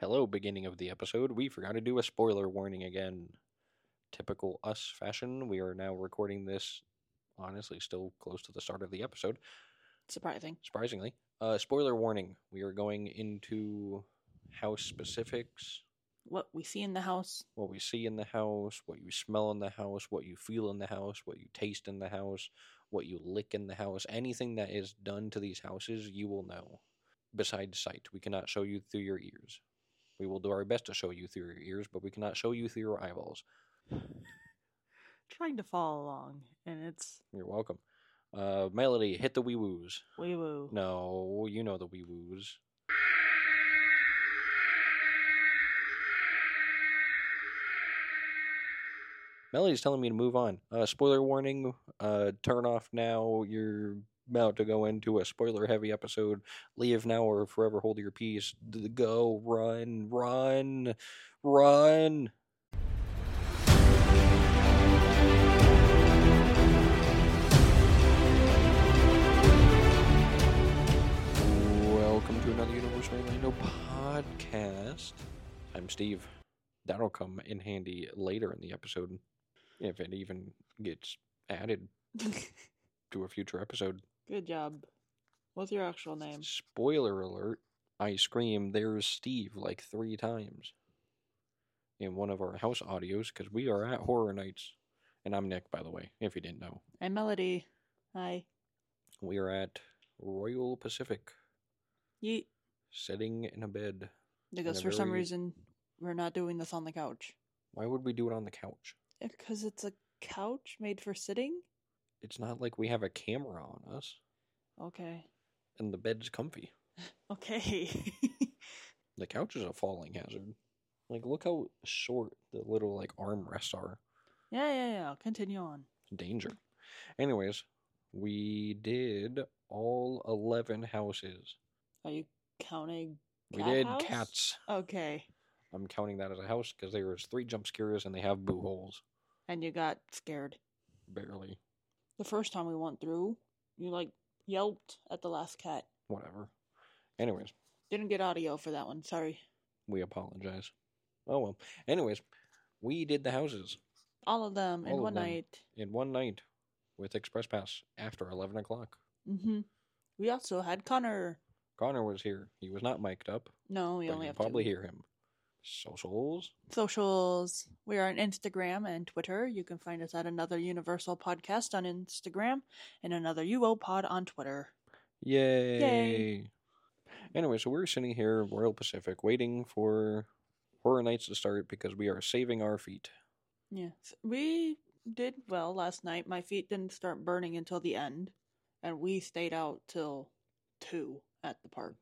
Hello, beginning of the episode. We forgot to do a spoiler warning again. Typical us fashion. We are now recording this, honestly, still close to the start of the episode. Surprisingly. Spoiler warning. We are going into house specifics. What we see in the house. What we see in the house, what you smell in the house, what you feel in the house, what you taste in the house, what you lick in the house. Anything that is done to these houses, you will know. Besides sight, we cannot show you through your ears. We will do our best to show you through your ears, but we cannot show you through your eyeballs. Trying to follow along, and it's... You're welcome. Melody, hit the wee-woos. Wee-woo. No, you know the wee-woos. Melody's telling me to move on. Spoiler warning, turn off now. You're about to go into a spoiler-heavy episode. Leave now or forever hold your peace. Go, run, run, run. Welcome to another Universal Orlando podcast. I'm Steve. That'll come in handy later in the episode, if it even gets added to a future episode. Good job. What's your actual name? Spoiler alert, I scream, "There's Steve," like 3 times in one of our house audios, because we are at Horror Nights. And I'm Nick, by the way, if you didn't know. I'm Melody. Hi. We are at Royal Pacific. Yeet. Sitting in a bed. Because in a for some very- reason, we're not doing this on the couch. Why would we do it on the couch? Because it's a couch made for sitting? It's not like we have a camera on us. Okay. And the bed's comfy. Okay. The couch is a falling hazard. Like, look how short the little, like, armrests are. Yeah. Continue on. Danger. Anyways, we did all 11 houses. Are you counting We cat did house? cats. Okay. I'm counting that as a house because there was 3 jump scares and they have boo holes. And you got scared. Barely. The first time we went through, you, yelped at the last cat. Whatever. Anyways, Didn't get audio for that one. Sorry. we apologize. Oh well. Anyways, we did the houses All of them in All of one them. night. in one night with Express Pass after 11 o'clock. Mm-hmm. We also had Connor. Connor was here. He was not mic'd up, No, we but only you have probably 2. hear him. Socials. Socials. We are on Instagram and Twitter. You can find us at Another Universal Podcast on Instagram and Another UO Pod on Twitter. Yay. Anyway, so we're sitting here, Royal Pacific, waiting for Horror Nights to start because we are saving our feet. Yes. We did well last night. My feet didn't start burning until the end. And we stayed out till 2 at the park.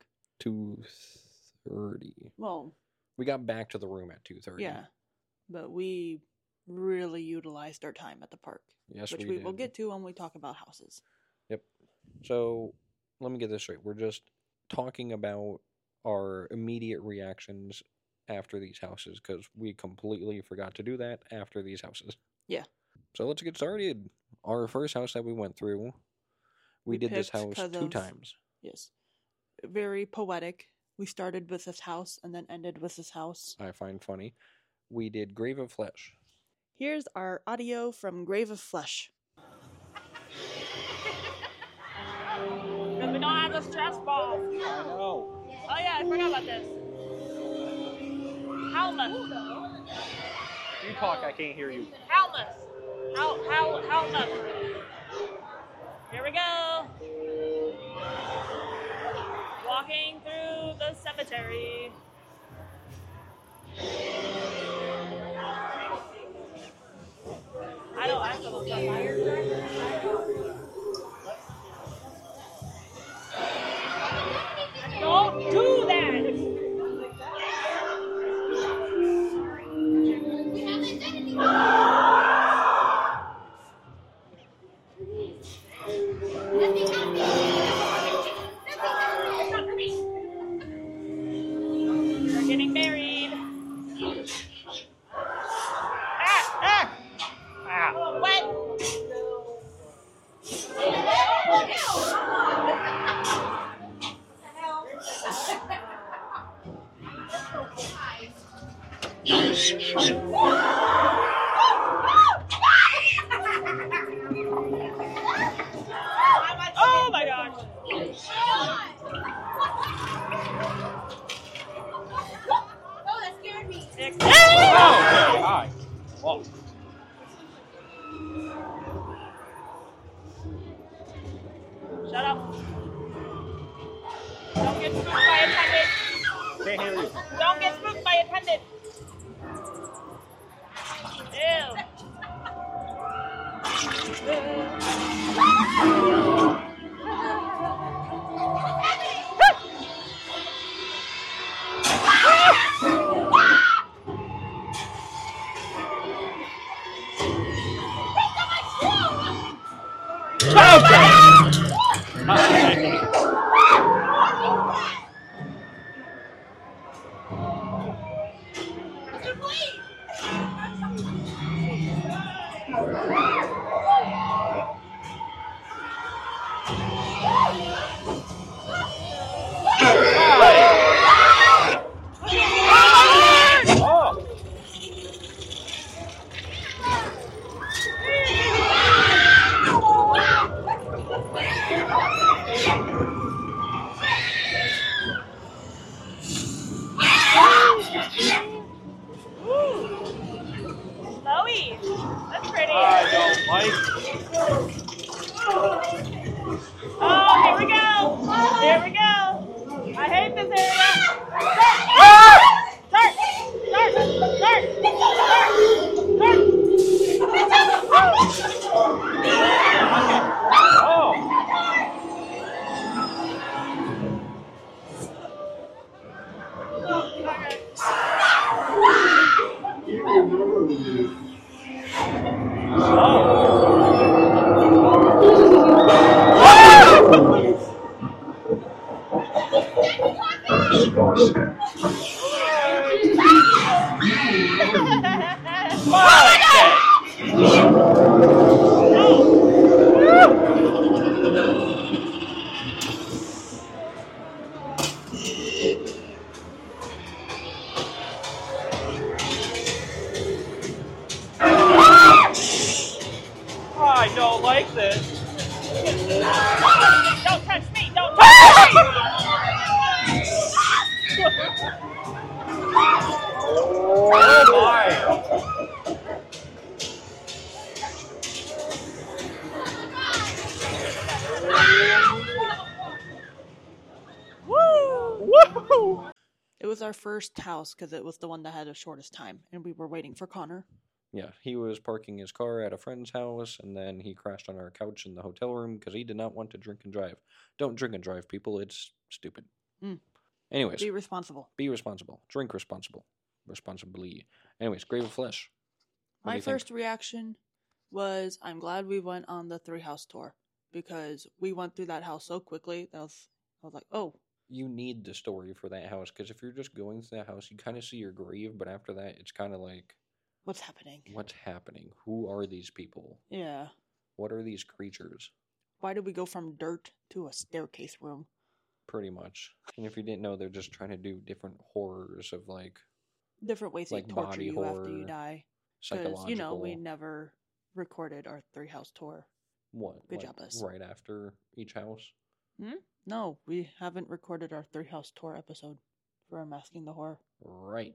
2:30. Well, We got back to the room at 2:30. yeah. But we really utilized our time at the park. Yes, Which we we will did. get to when we talk about houses. Yep. So, let me get this straight. We're just talking about our immediate reactions after these houses because we completely forgot to do that after these houses. Yeah. So, let's get started. Our first house that we went through, we did this picked house 'cause 2 of- times. Yes. Very poetic. We started with this house and then ended with this house. I find funny. We did Grave of Flesh. Here's our audio from Grave of Flesh. Because we don't have the stress ball. I know. Oh yeah, I forgot about this. Helmus. You talk, I can't hear you. Helmus. Helmus. Here we go. Walking through the cemetery. I don't Don't do that! Oh my gosh. Oh, that scared me. Oh, hi. Whoa. Shut up. Don't get spooked by attendant. Can't hear you. Don't get spooked by attendant. Ew. Oh. Chloe. That's pretty. I don't like Oh, here we go. Here we go. I hate this area. Start. Oh. I don't like this. Don't touch me. Don't touch me. Oh my. Woo! It was our first house because it was the one that had the shortest time, and we were waiting for Connor. Yeah, he was parking his car at a friend's house, and then he crashed on our couch in the hotel room because he did not want to drink and drive. Don't drink and drive, people. It's stupid. Mm. Anyways, Be responsible. be responsible. Drink responsibly. Anyways, Grave of Flesh. What do My you think? first reaction was, I'm glad we went on the 3-house tour because we went through that house so quickly. I was like, oh, You need the story for that house because if you're just going to that house, you kind of see your grave, but after that, it's kind of like, what's happening? what's happening? Who are these people? Yeah. What are these creatures? Why did we go from dirt to a staircase room? Pretty much. And if you didn't know, they're just trying to do different horrors of like Different ways Like they torture body you after you horror, die. psychological. Because, we never recorded our 3-house tour. What? Good like, job, us. Right after each house? No, we haven't recorded our 3-house tour episode for Unmasking the Horror. Right.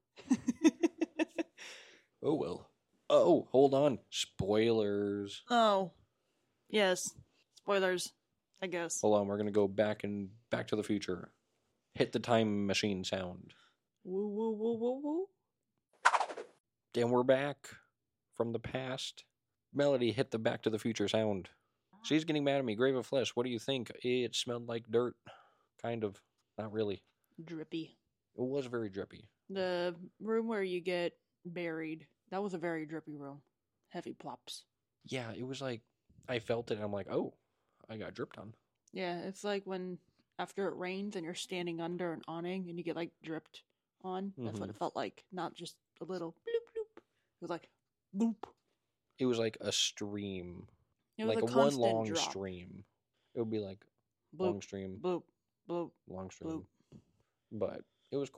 Oh, well. Oh, hold on. Spoilers. Oh, yes. Spoilers, I guess. Hold on, we're gonna go back to the future. Hit the time machine sound. Woo, woo, woo, woo, woo. And we're back from the past. Melody, hit the Back to the Future sound. She's getting mad at me. Grave of Flesh, what do you think? It smelled like dirt. Kind of. Not really. Drippy. It was very drippy. The room where you get buried, that was a very drippy room. Heavy plops. Yeah, it was like, I felt it and I'm like, oh, I got dripped on. Yeah, it's like when after it rains and you're standing under an awning and you get like dripped on. That's what Mhm. it felt like. Not just a little bloop bloop. It was like bloop. It was like a stream. It was Like a one constant long drop. stream. It would be like long Bloop stream, bloop bloop. long stream. bloop. But it was cool.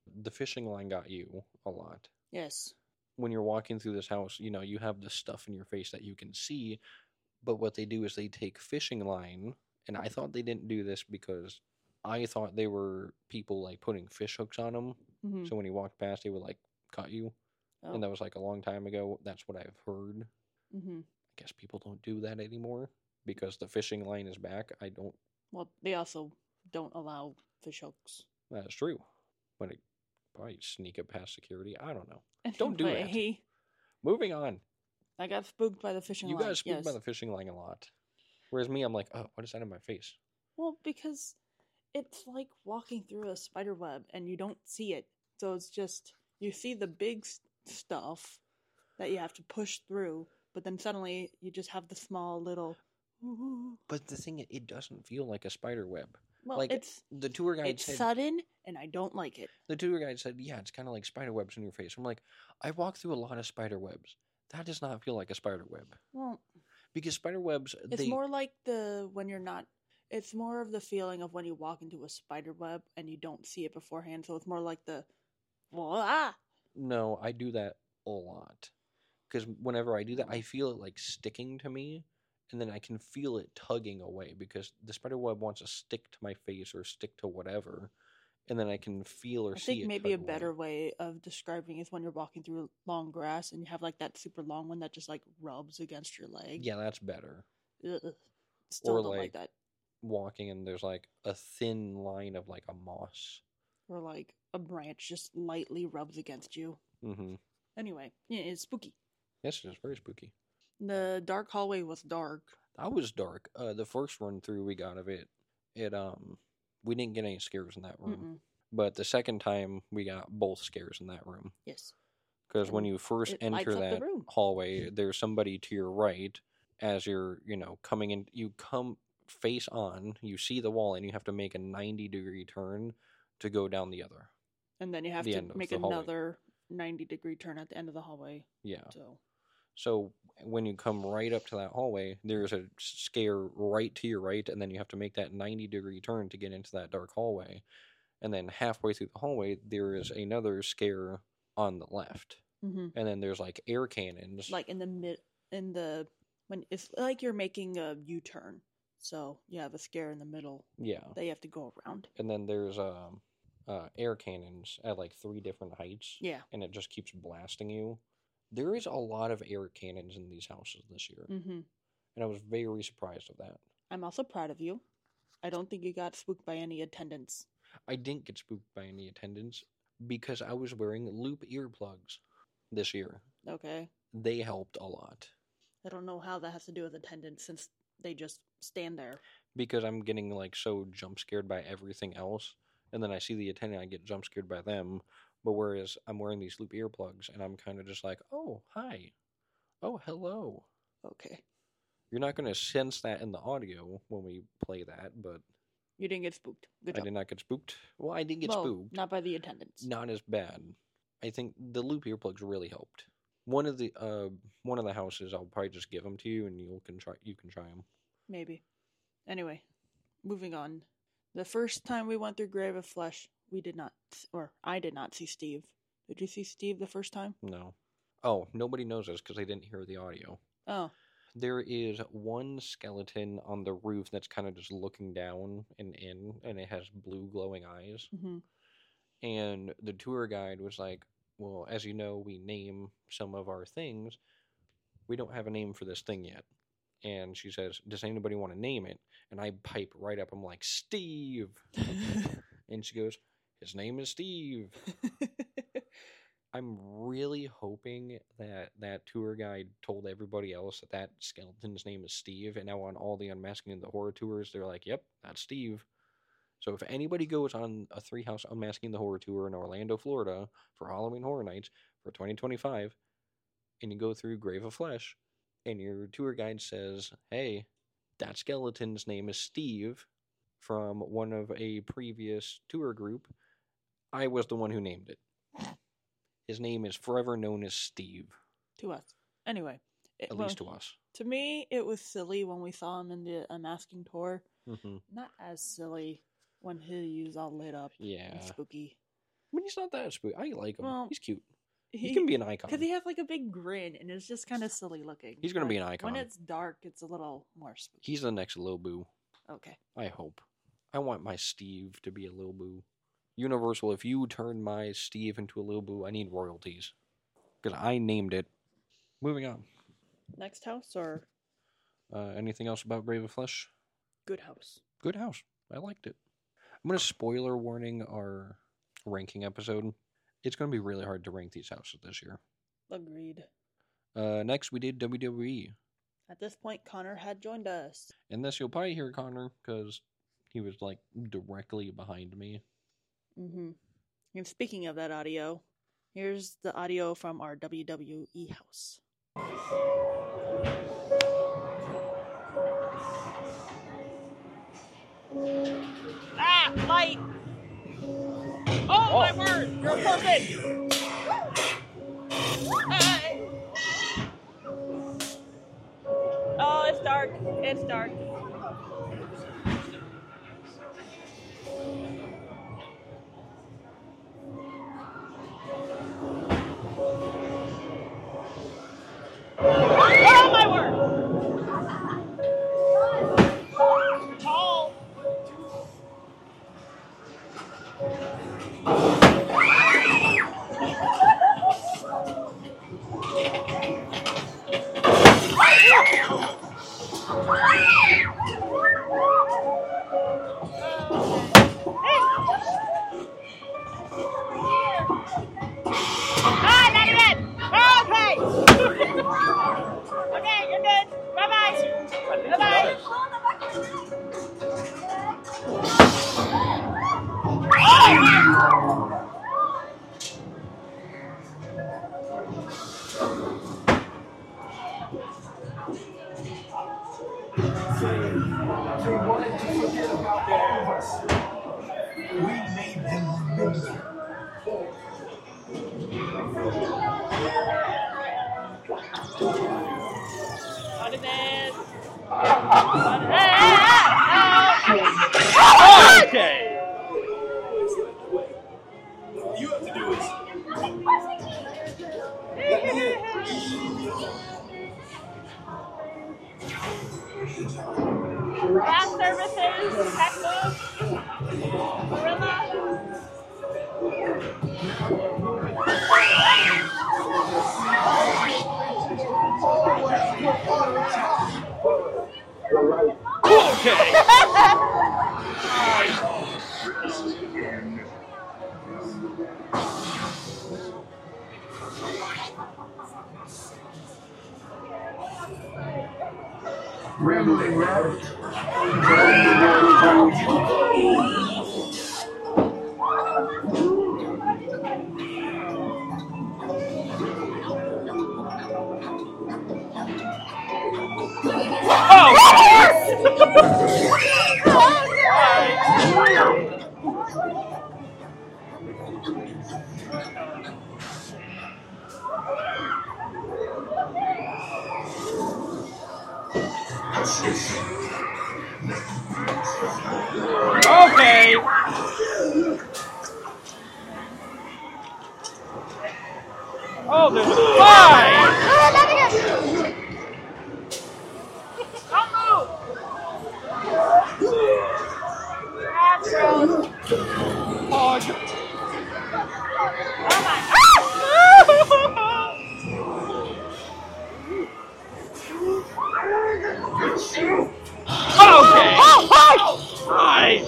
The fishing line got you a lot. Yes. When you're walking through this house, you have the stuff in your face that you can see, but what they do is they take fishing line, and I thought they didn't do this because I thought they were people like putting fish hooks on them. Mm-hmm. So when you walked past, they would like cut you. Oh. And that was like a long time ago. That's what I've heard. Mm-hmm. I guess people don't do that anymore because the fishing line is back. I don't. Well, they also don't allow fish hooks. That's true. But it probably sneak it past security. I don't know. Don't do that. Anyway, Moving on. I got spooked by the fishing You line. got spooked by yes. the fishing line a lot. Whereas me, I'm like, oh, what is that in my face? Well, because it's like walking through a spider web and you don't see it. So it's just, you see the big stuff that you have to push through, but then suddenly you just have the small little. But the thing, it doesn't feel like a spider web. Well, Like, it's The tour guide said. sudden and I don't like it. The tour guide said, yeah, it's kind of like spider webs in your face. I'm like, I walk through a lot of spider webs. That does not feel like a spider web. Well, Because spider webs, it's more like when you're not. It's more of the feeling of when you walk into a spider web and you don't see it beforehand. So it's more like No, I do that a lot. Because whenever I do that, I feel it like sticking to me. And then I can feel it tugging away. Because the spider web wants to stick to my face or stick to whatever. And then I can feel or I see it. think maybe a tug away. better way of describing is when you're walking through long grass and you have like that super long one that just like rubs against your leg. Yeah, that's better. Ugh. Still Or, don't like like, that. Walking and there's like a thin line of like a moss. Or like a branch just lightly rubs against you. Mm-hmm. Anyway, yeah, it's spooky. Yes, it is very spooky. The dark hallway was dark. That was dark. The first run through we got of it, we didn't get any scares in that room. Mm-mm. But the second time we got both scares in that room. Yes. Because when And you first it lights enter up the that room. hallway, there's somebody to your right as you're, coming in. You come face on, you see the wall, and you have to make a 90-degree turn to go down the other. And then you have The to end of make the hallway. another 90-degree turn at the end of the hallway. Yeah. So So when you come right up to that hallway, there's a scare right to your right, and then you have to make that 90-degree turn to get into that dark hallway. And then halfway through the hallway, there is another scare on the left. mm-hmm. And then there's like air cannons. like in the when it's like you're making a U-turn. So you have a scare in the middle Yeah. that you have to go around. And then there's air cannons at like 3 different heights. Yeah. And it just keeps blasting you. There is a lot of air cannons in these houses this year. Mm-hmm. And I was very surprised of that. I'm also proud of you. I don't think you got spooked by any attendants. I didn't get spooked by any attendants because I was wearing loop earplugs this year. Okay. They helped a lot. I don't know how that has to do with attendance since they just stand there. Because I'm getting like so jump scared by everything else. And then I see the attendant, I get jump scared by them. But whereas I'm wearing these loop earplugs and I'm kind of just like, oh, hi. Oh, hello. Okay. You're not going to sense that in the audio when we play that, but You didn't get spooked. Good I job. did not get spooked. Well, I did get Well, spooked. not by the attendants. Not as bad. I think the loop earplugs really helped. One of the houses, I'll probably just give them to you, and you can try them. Maybe. Anyway, moving on. The first time we went through Grave of Flesh, I did not see Steve. Did you see Steve the first time? No. Oh, nobody knows this because they didn't hear the audio. Oh, There is one skeleton on the roof that's kind of just looking down and in, and it has blue glowing eyes. mm-hmm. And the tour guide was like, well, as you know, we name some of our things. We don't have a name for this thing yet. And she says, does anybody want to name it? And I pipe right up. I'm like, Steve. And she goes, his name is Steve. I'm really hoping that tour guide told everybody else that skeleton's name is Steve. And now on all the Unmasking of the Horror tours, they're like, yep, that's Steve. So if anybody goes on a 3-house Unmasking the Horror tour in Orlando, Florida for Halloween Horror Nights for 2025, and you go through Grave of Flesh, and your tour guide says, hey, that skeleton's name is Steve from one of a previous tour group, I was the one who named it. His name is forever known as Steve. To us. Anyway. At least to us. To me, it was silly when we saw him in the Unmasking tour. Mm-hmm. Not as silly when he was all lit up Yeah. and spooky. mean, he's not that spooky. I like him. Well, He's cute. He can be an icon. Because he has like a big grin and it's just kind of silly looking. He's gonna But be an icon. When it's dark, it's a little more spooky. He's the next Lil Boo. Okay. I hope. I want my Steve to be a Lil Boo. Universal, if you turn my Steve into a Lil Boo, I need royalties. Because I named it. Moving on. Next house or Anything else about Brave of Flesh? good house? Good house. I liked it. I'm going to spoiler warning our ranking episode. It's going to be really hard to rank these houses this year. Agreed. Next, we did WWE. At this point, Connor had joined us. And this, you'll probably hear Connor, because he was, like, directly behind me. Mm-hmm. And speaking of that audio, here's the audio from our WWE house. Ah, light! Oh, my word! You're perfect! Hey. Oh, it's dark. It's dark. Oh, my word! Tall. Ah, not again! Oh, okay! Okay, you're good. Bye-bye. Bye-bye. They wanted to forget about all of us. We made them remember. What is it? Okay. You have to do it. Gas services, Texas, Gorilla. Okay. Rambling rabbit. Okay. Oh, there's a fly. Don't move! That's gross. Hog. Oh my. Okay. Hi.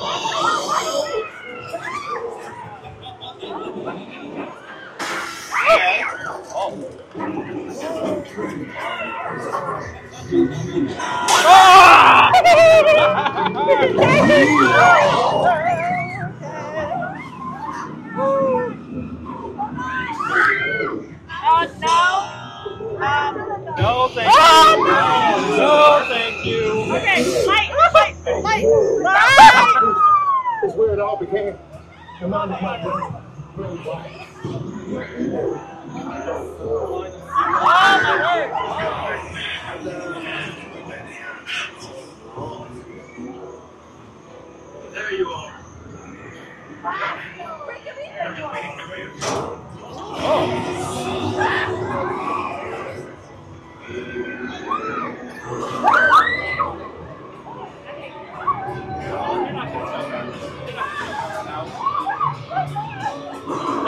No. No, thank you. No, thank you. Okay, light. Is where it all began. The mind of my brain. Really wide. Oh my word. There you are.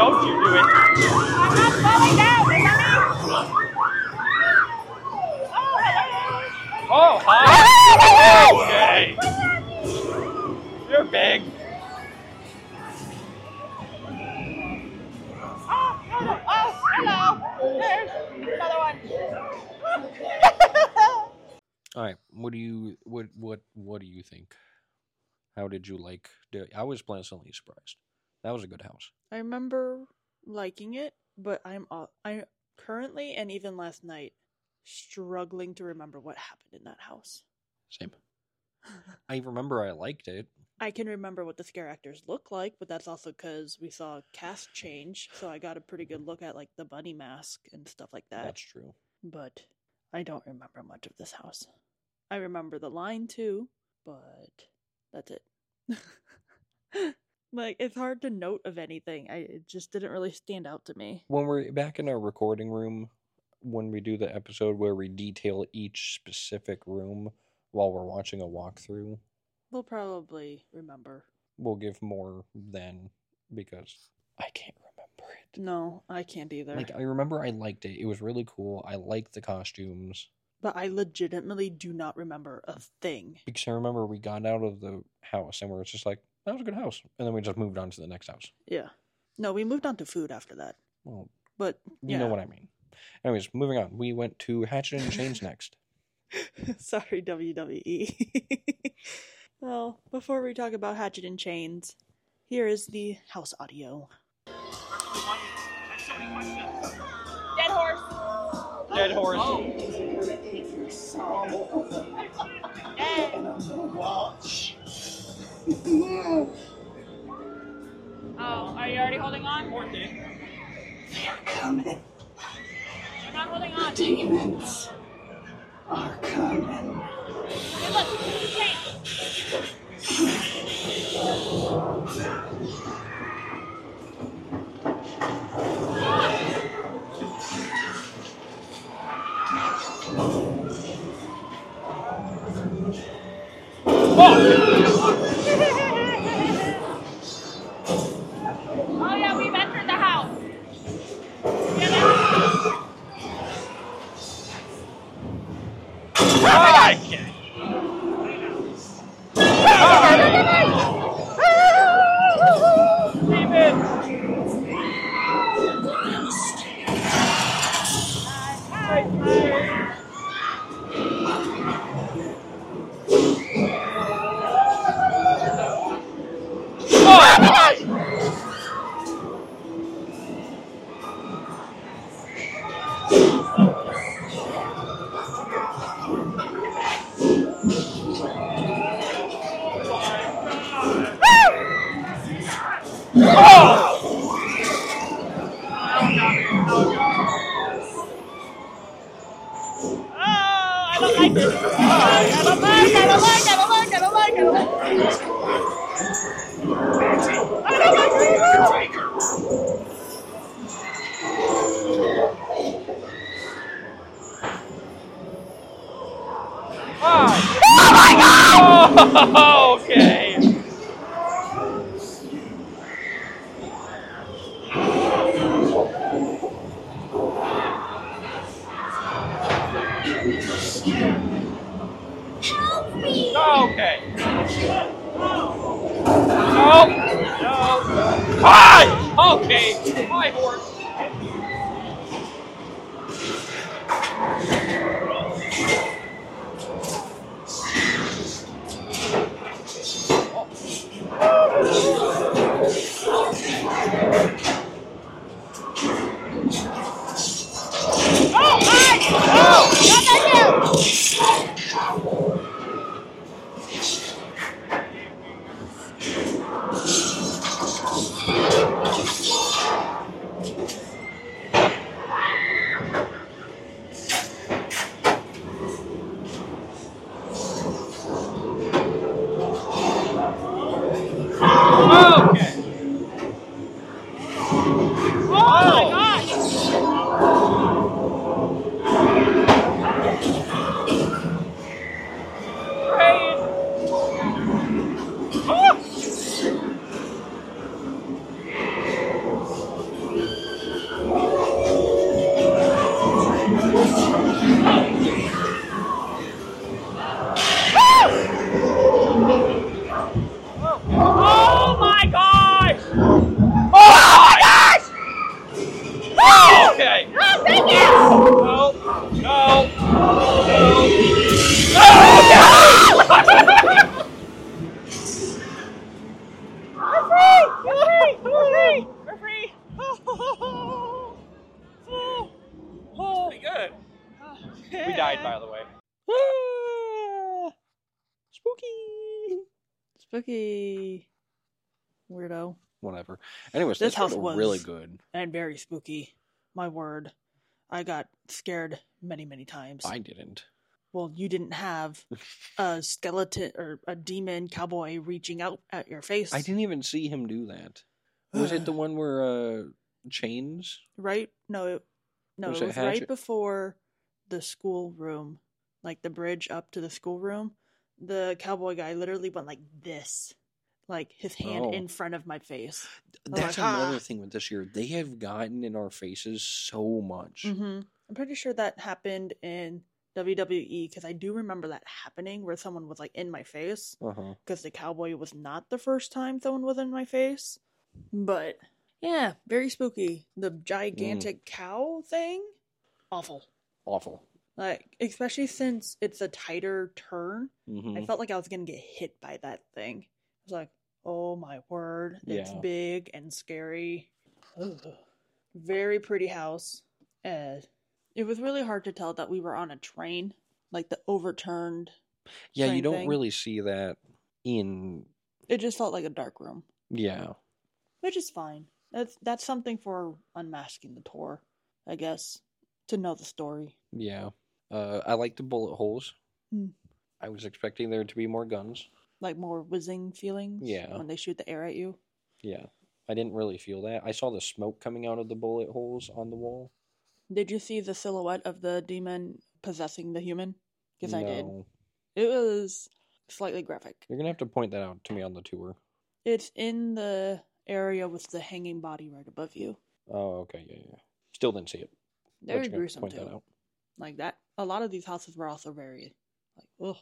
Don't you do it. I'm not falling down, remember? Oh, hi. Okay. You're big. Oh, hello. There's another one. All right. What do you think? How did you like? I was pleasantly surprised. That was a good house. I remember liking it, but I currently and even last night struggling to remember what happened in that house. Same. I remember I liked it. I can remember what the scare actors look like, but that's also because we saw a cast change, so I got a pretty good look at like the bunny mask and stuff like that. That's true. But I don't remember much of this house. I remember the line too, but that's it. Like, it's hard to note of anything. It just didn't really stand out to me. When we're back in our recording room, when we do the episode where we detail each specific room while we're watching a walkthrough, We'll probably remember. we'll give more then, because I can't remember it. No, I can't either. Like, I remember I liked it. It was really cool. I liked the costumes. But I legitimately do not remember a thing. Because I remember we got out of the house and we were just like, that was a good house. And then we just moved on to the next house. Yeah. No, we moved on to food after that. Well, But, you know what I mean. Anyways, moving on. We went to Hatchet and Chains next. Sorry, WWE. Well, before we talk about Hatchet and Chains, here is the house audio. Dead horse. Dead horse. Oh, are you already holding on? They're coming. I'm not holding on. Demons are coming. Hey, look, chain. Oh yeah, we've entered the house. I can't. I don't like this. I don't like it. Oh my god! Okay. Help me! Okay. No. No. Hi! Okay. My horse. Oh, hi! Oh! Not that you! Okay. died, by the way. Ah! Spooky. Spooky. Weirdo. Whatever. Anyways, This this house was was- really good. And very spooky. My word. I got scared many, many times. I didn't. Well, you didn't have a skeleton or a demon cowboy reaching out at your face. I didn't even see him do that. Was it the one where chains? Right? No, it Was was it right Hatchet? before the schoolroom. Like the bridge up to the schoolroom. The cowboy guy literally went like this. Like his hand Oh. in front of my face. That's like, another "Ah." thing with this year. They have gotten in our faces so much. I'm pretty sure that happened in WWE because I do remember that happening where someone was like in my face. Uh-huh. Because the cowboy was not the first time someone was in my face. But yeah, very spooky. The gigantic cow thing, awful. Awful. Like, especially since it's a tighter turn, Hmm. I felt like I was gonna get hit by that thing. I was like, oh my word, it's Yeah. big and scary. Ugh. Very pretty house. It was really hard to tell that we were on a train, like the overturned. Yeah, you Train don't thing. really see that in. It just felt like a dark room, Yeah. which is fine. That's something for unmasking the tour, I guess, to know the story. Yeah. I like the bullet holes. Hmm. I was expecting there to be more guns. Like more whizzing feelings. Yeah. When they shoot the air at you. Yeah. I didn't really feel that. I saw the smoke coming out of the bullet holes on the wall. Did you see the silhouette of the demon possessing the human? Because I did. No. It was slightly graphic. You're going to have to point that out to me on the tour. It's in the area with the hanging body right above you. Oh, okay. Yeah. Still didn't see it. But Very you're gonna gruesome point too. that out. Like that. A lot of these houses were also very, like, ugh.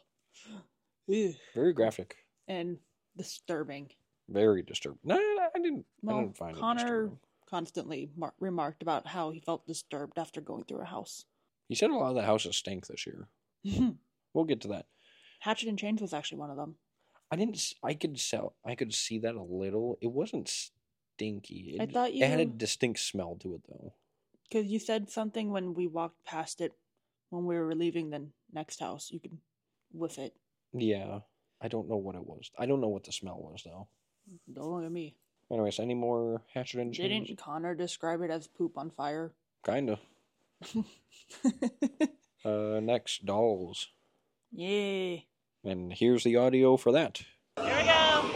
Ew. Very graphic. And disturbing. Very disturbing. No, I didn't. I Well, didn't find it Connor disturbing. constantly remarked about how he felt disturbed after going through a house. He said a lot of the houses stink this year. We'll get to that. Hatchet and Chains was actually one of them. I didn't. I could see that a little. It wasn't stinky. I thought It had a you- distinct smell to it, though. Because you said something when we walked past it when we were leaving the next house. You could whiff it. Yeah, I don't know what it was. I don't know what the smell was, though. Don't look at me. Anyways, any more Hatchet and Chains? Didn't Connor describe it as poop on fire? Kinda. Next, Dolls. Yay. And here's the audio for that. Here we go.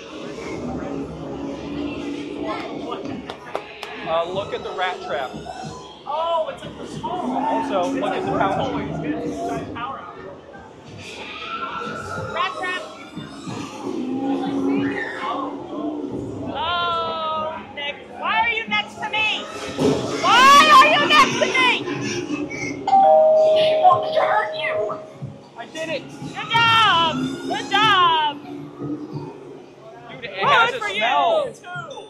Look at the rat trap. Oh, it's in the small. Also, look at the power. Rat trap. Oh, Nick, why are you next to me? Why are you next to me? He wants to hurt you. I did it! Good job. Good job. Dude, it has Good a for smell. you.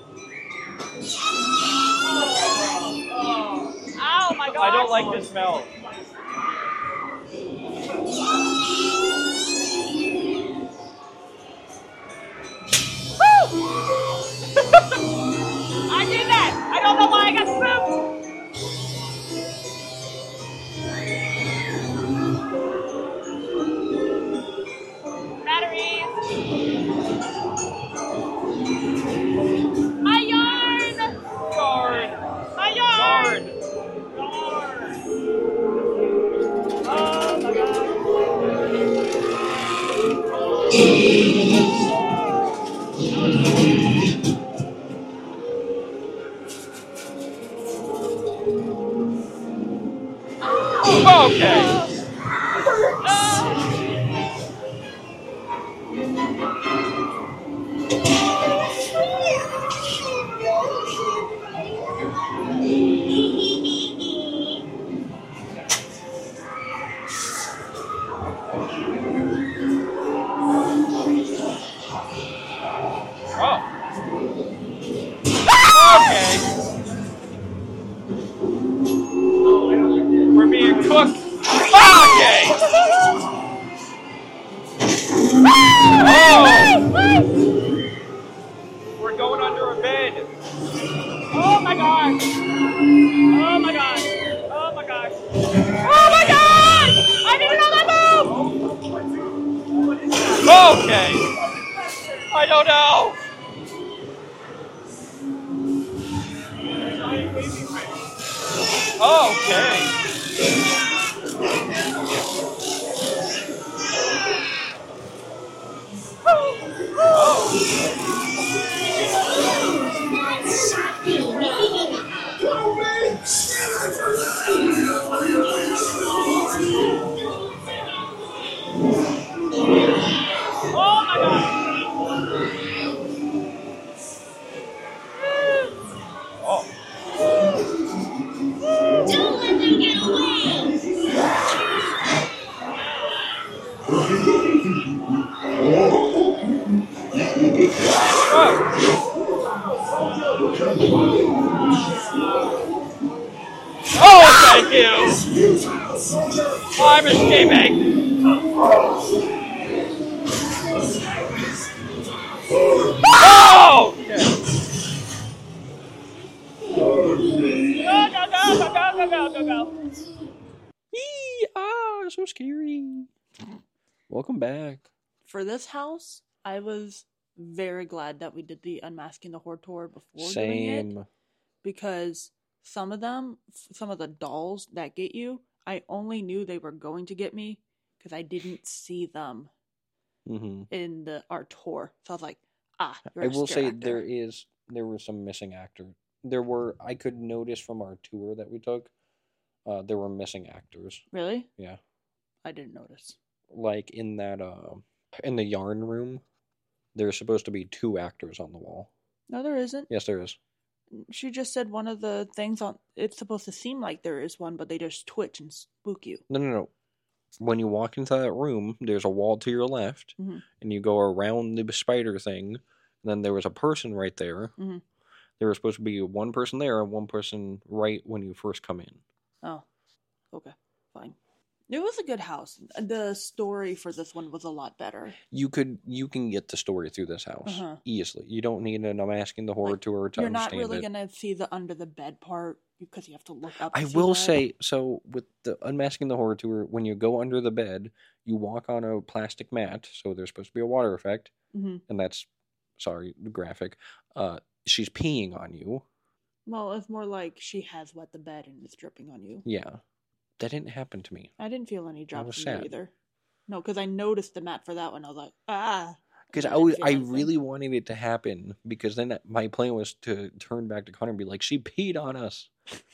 Oh my God. I don't like the smell. I did that. I don't know why I got spooked. Batteries. My yarn. Guard! My yarn. Guard! Oh my God. Okay! Oh. Okay. We're being cooked. Okay. Oh. We're going under a bed. Oh my God. Oh my God. Oh my God. Oh my God. Okay. I don't know. Okay. Oh my god! Don't let them get away! Oh, thank you. I'm escaping. Oh! Okay. Go! So scary. Welcome back. For this house, I was very glad that we did the Unmasking the Horror tour before doing it. Same. Because some of the dolls that get you, I only knew they were going to get me because I didn't see them Mm-hmm. in our tour. So I was like, you're I a will scare say actor. there were some missing actors. I could notice from our tour that we took, there were missing actors. Really? Yeah. I didn't notice. Like in that in the yarn room, there's supposed to be 2 actors on the wall. No, there isn't. Yes, there is. She just said one of the things on it's supposed to seem like there is one, but they just twitch and spook you. No. When you walk into that room, there's a wall to your left, Mhm. and you go around the spider thing, and then there was a person right there. Mhm. There was supposed to be one person there and one person right when you first come in. Oh, okay, fine. It was a good house. The story for this one was a lot better. You can get the story through this house Uh-huh. easily. You don't need an Unmasking the Horror Like, tour to You're not understand really it. gonna see the under the bed part because you have to look up. I to see will that. say, so with the Unmasking the Horror tour, when you go under the bed, you walk on a plastic mat, so there's supposed to be a water effect, Mhm. and that's, sorry, graphic. She's peeing on you. Well, it's more like she has wet the bed and it's dripping on you. Yeah. That didn't happen to me. I didn't feel any drops was from there sad. either. No, because I noticed the mat for that one. I was like, Because I didn't feel I anything. really wanted it to happen, because then my plan was to turn back to Connor and be like, she peed on us.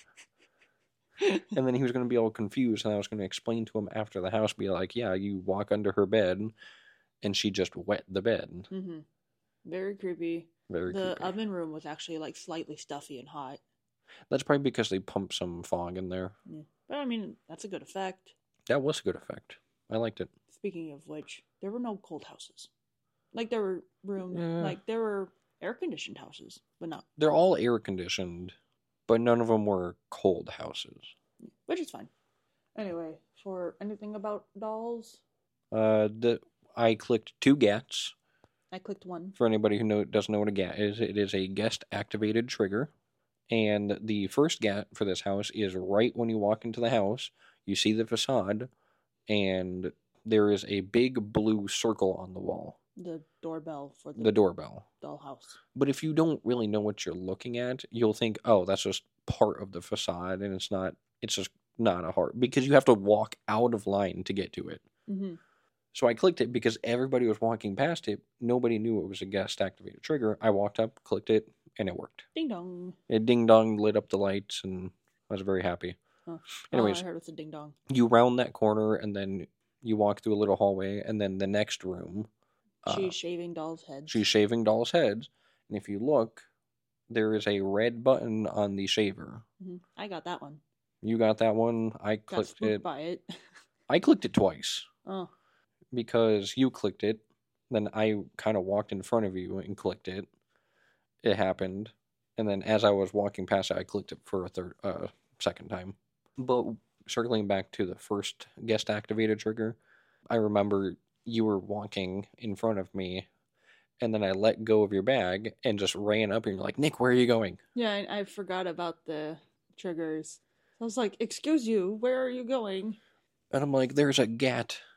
And then he was going to be all confused, and I was going to explain to him after the house, be like, yeah, you walk under her bed, and she just wet the bed. Mm-hmm. Very creepy. Very The creepy. oven room was actually like slightly stuffy and hot. That's probably because they pumped some fog in there. Yeah. But I mean, that's a good effect. That was a good effect. I liked it. Speaking of which, there were no cold houses. Like there were Yeah. like there were air conditioned houses, but not. They're all air conditioned, but none of them were cold houses. Which is fine. Anyway, for anything about dolls, I clicked 2 GATs. I clicked one. For anybody who doesn't know what a GAT is, it is a guest activated trigger. And the first GAT for this house is right when you walk into the house. You see the facade, and there is a big blue circle on the wall. The doorbell for The doorbell. dollhouse. But if you don't really know what you're looking at, you'll think, oh, that's just part of the facade, and it's just not a heart. Because you have to walk out of line to get to it. Mm-hmm. So I clicked it because everybody was walking past it. Nobody knew it was a guest activated trigger. I walked up, clicked it, and it worked. Ding dong. It ding dong, lit up the lights, and I was very happy. Oh. Anyways, I heard it's a ding dong. you round that corner, and then you walk through a little hallway, and then the next room, She's shaving dolls' heads. she's shaving dolls' heads. And if you look, there is a red button on the shaver. Mm-hmm. I got that one. You got that one. I Got clicked spooked it. by it. I clicked it twice Oh. because you clicked it. Then I kind of walked in front of you and clicked it. It happened. And then as I was walking past it, I clicked it for a second time. But circling back to the first guest activated trigger, I remember you were walking in front of me, and then I let go of your bag and just ran up, and you're like, Nick, where are you going? Yeah, I forgot about the triggers. I was like, excuse you, where are you going? And I'm like, there's a GAT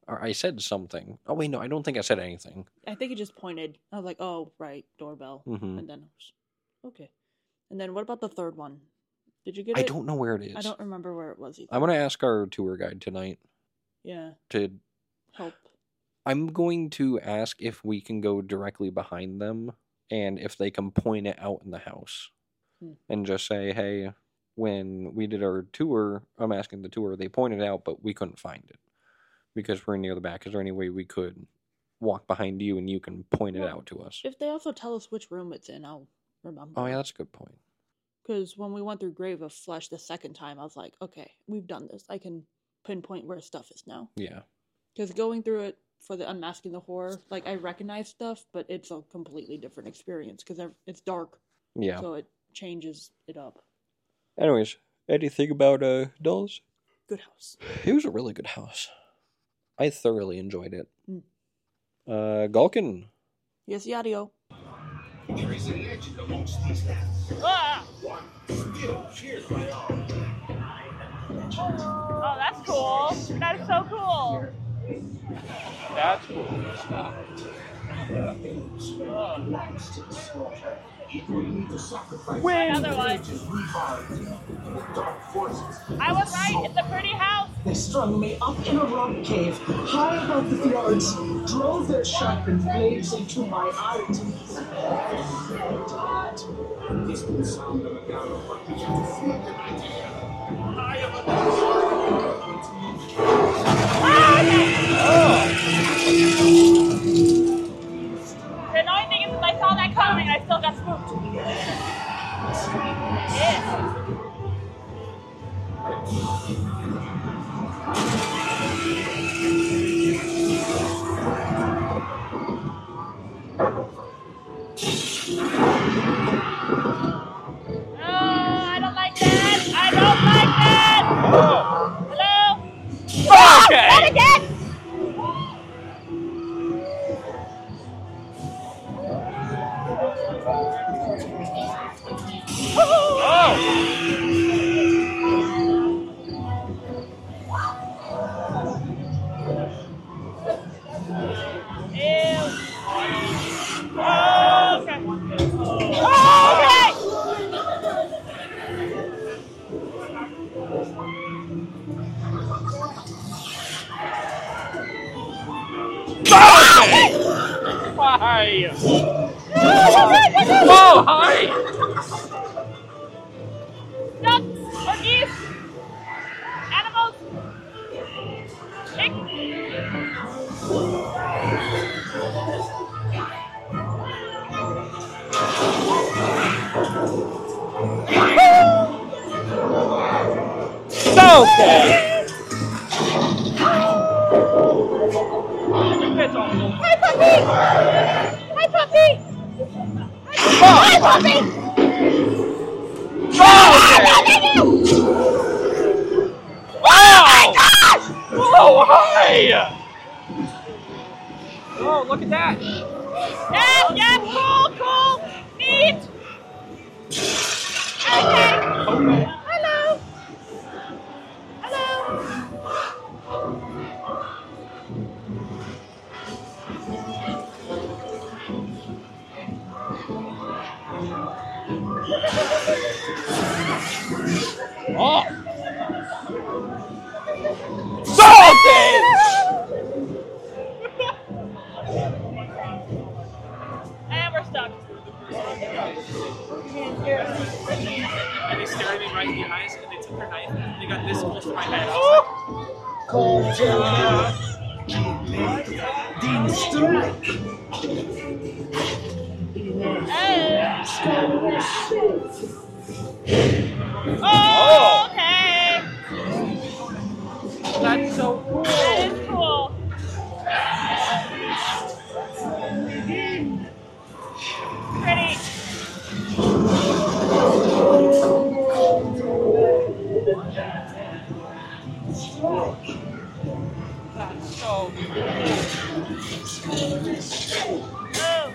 Or I said something. Oh, wait, no, I don't think I said anything. I think he just pointed. I was like, oh, right, doorbell. Mhm. And then I was, okay. And then what about the third one? Did you get I it? don't know where it is. I don't remember where it was either. I'm going to ask our tour guide tonight Yeah, to... help. I'm going to ask if we can go directly behind them and if they can point it out in the house. And just say, hey, when we did our tour, I'm asking the tour, they pointed it out, but we couldn't find it because we're near the back. Is there any way we could walk behind you and you can point it out to us? If they also tell us which room it's in, I'll remember. Oh, yeah, that's a good point. Because when we went through Grave of Flesh the second time, I was like, okay, we've done this. I can pinpoint where stuff is now. Yeah. Because going through it for the Unmasking the Horror, like, I recognize stuff, but it's a completely different experience because it's dark. Yeah. So it changes it up. Anyways, anything about Dolls? Good house. It was a really good house. I thoroughly enjoyed it. Gulkin. Yes, Yadio. There is a legend amongst these lands. Ah! One still cheered by all. Oh, that's cool. That is so cool. That's cool. Another one. Dark forces. I was right. It's a pretty house. They strung me up in a rock cave, high above the fjords, drove their sharpened blades into my eyes. This will sound of a gallows, but we can feel the idea. High above the The annoying thing is I saw that coming and I still got spooked. Yeah. Oh, I don't like that. I don't like that. Hello? Okay. Not again. Why? Oh, hi! Ducks, monkeys, animals. Okay. Hi, puppy! Hi, puppy! Hi, puppy! Wow! Oh, hi! Oh, look at that! Yeah, cool, neat! Okay. Hello! Oh! Okay! And we're stuck. And they stared at me right in the eyes, and they took their knife, and they got this close to my head. I was Oh, okay. That's so cool. That is cool. Pretty. That's so cool. Oh.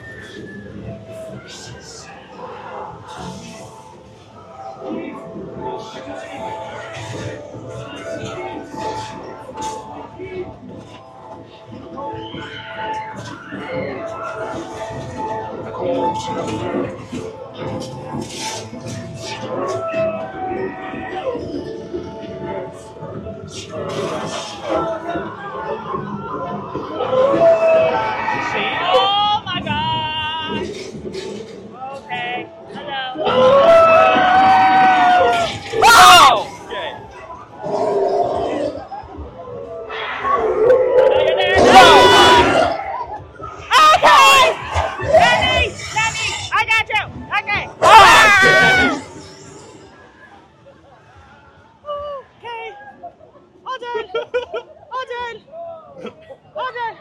Oh my gosh! Okay, hello. Oh! Okay. Are you there? No! Okay! Danny, I got you. Okay. Okay. All done. All done. All done.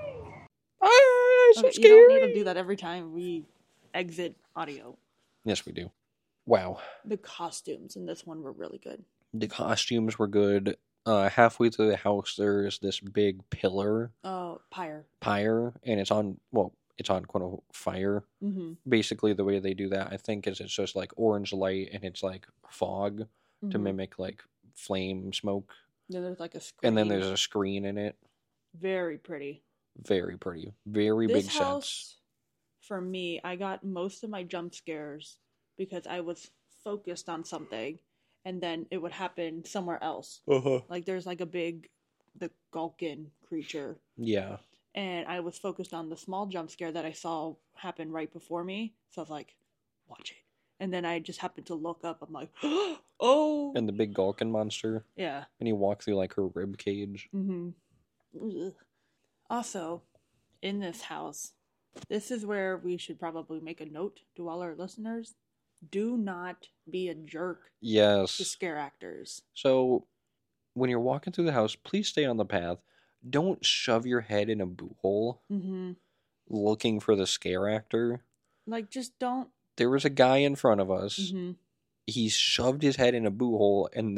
So Okay, scary. you don't need to do that every time we exit audio. Yes, we do. Wow. The costumes in this one were really good. The costumes were good. Halfway through the house, there's this big pillar, Oh, pyre. and it's on quote unquote fire. Mm-hmm. Basically, the way they do that, I think, is it's just like orange light and it's like fog to Mm-hmm. mimic like flame smoke, Then there's like a screen. and then there's a screen in it. very pretty. Very pretty, very This big house, sets. for me, I got most of my jump scares because I was focused on something, and then it would happen somewhere else. Like there's like the Gulkin creature, Yeah, and I was focused on the small jump scare that I saw happen right before me. So I was like, watch it. And then I just happened to look up. I'm like, oh, and the big Gulkin monster, yeah. and you walk through like her rib cage. Mm-hmm. Also, in this house, this is where we should probably make a note to all our listeners. Do not be a jerk to Yes. scare actors. So, when you're walking through the house, please stay on the path. Don't shove your head in a boot hole Mm-hmm. looking for the scare actor. Like, just don't. There was a guy in front of us. Mm-hmm. He shoved his head in a boot hole, and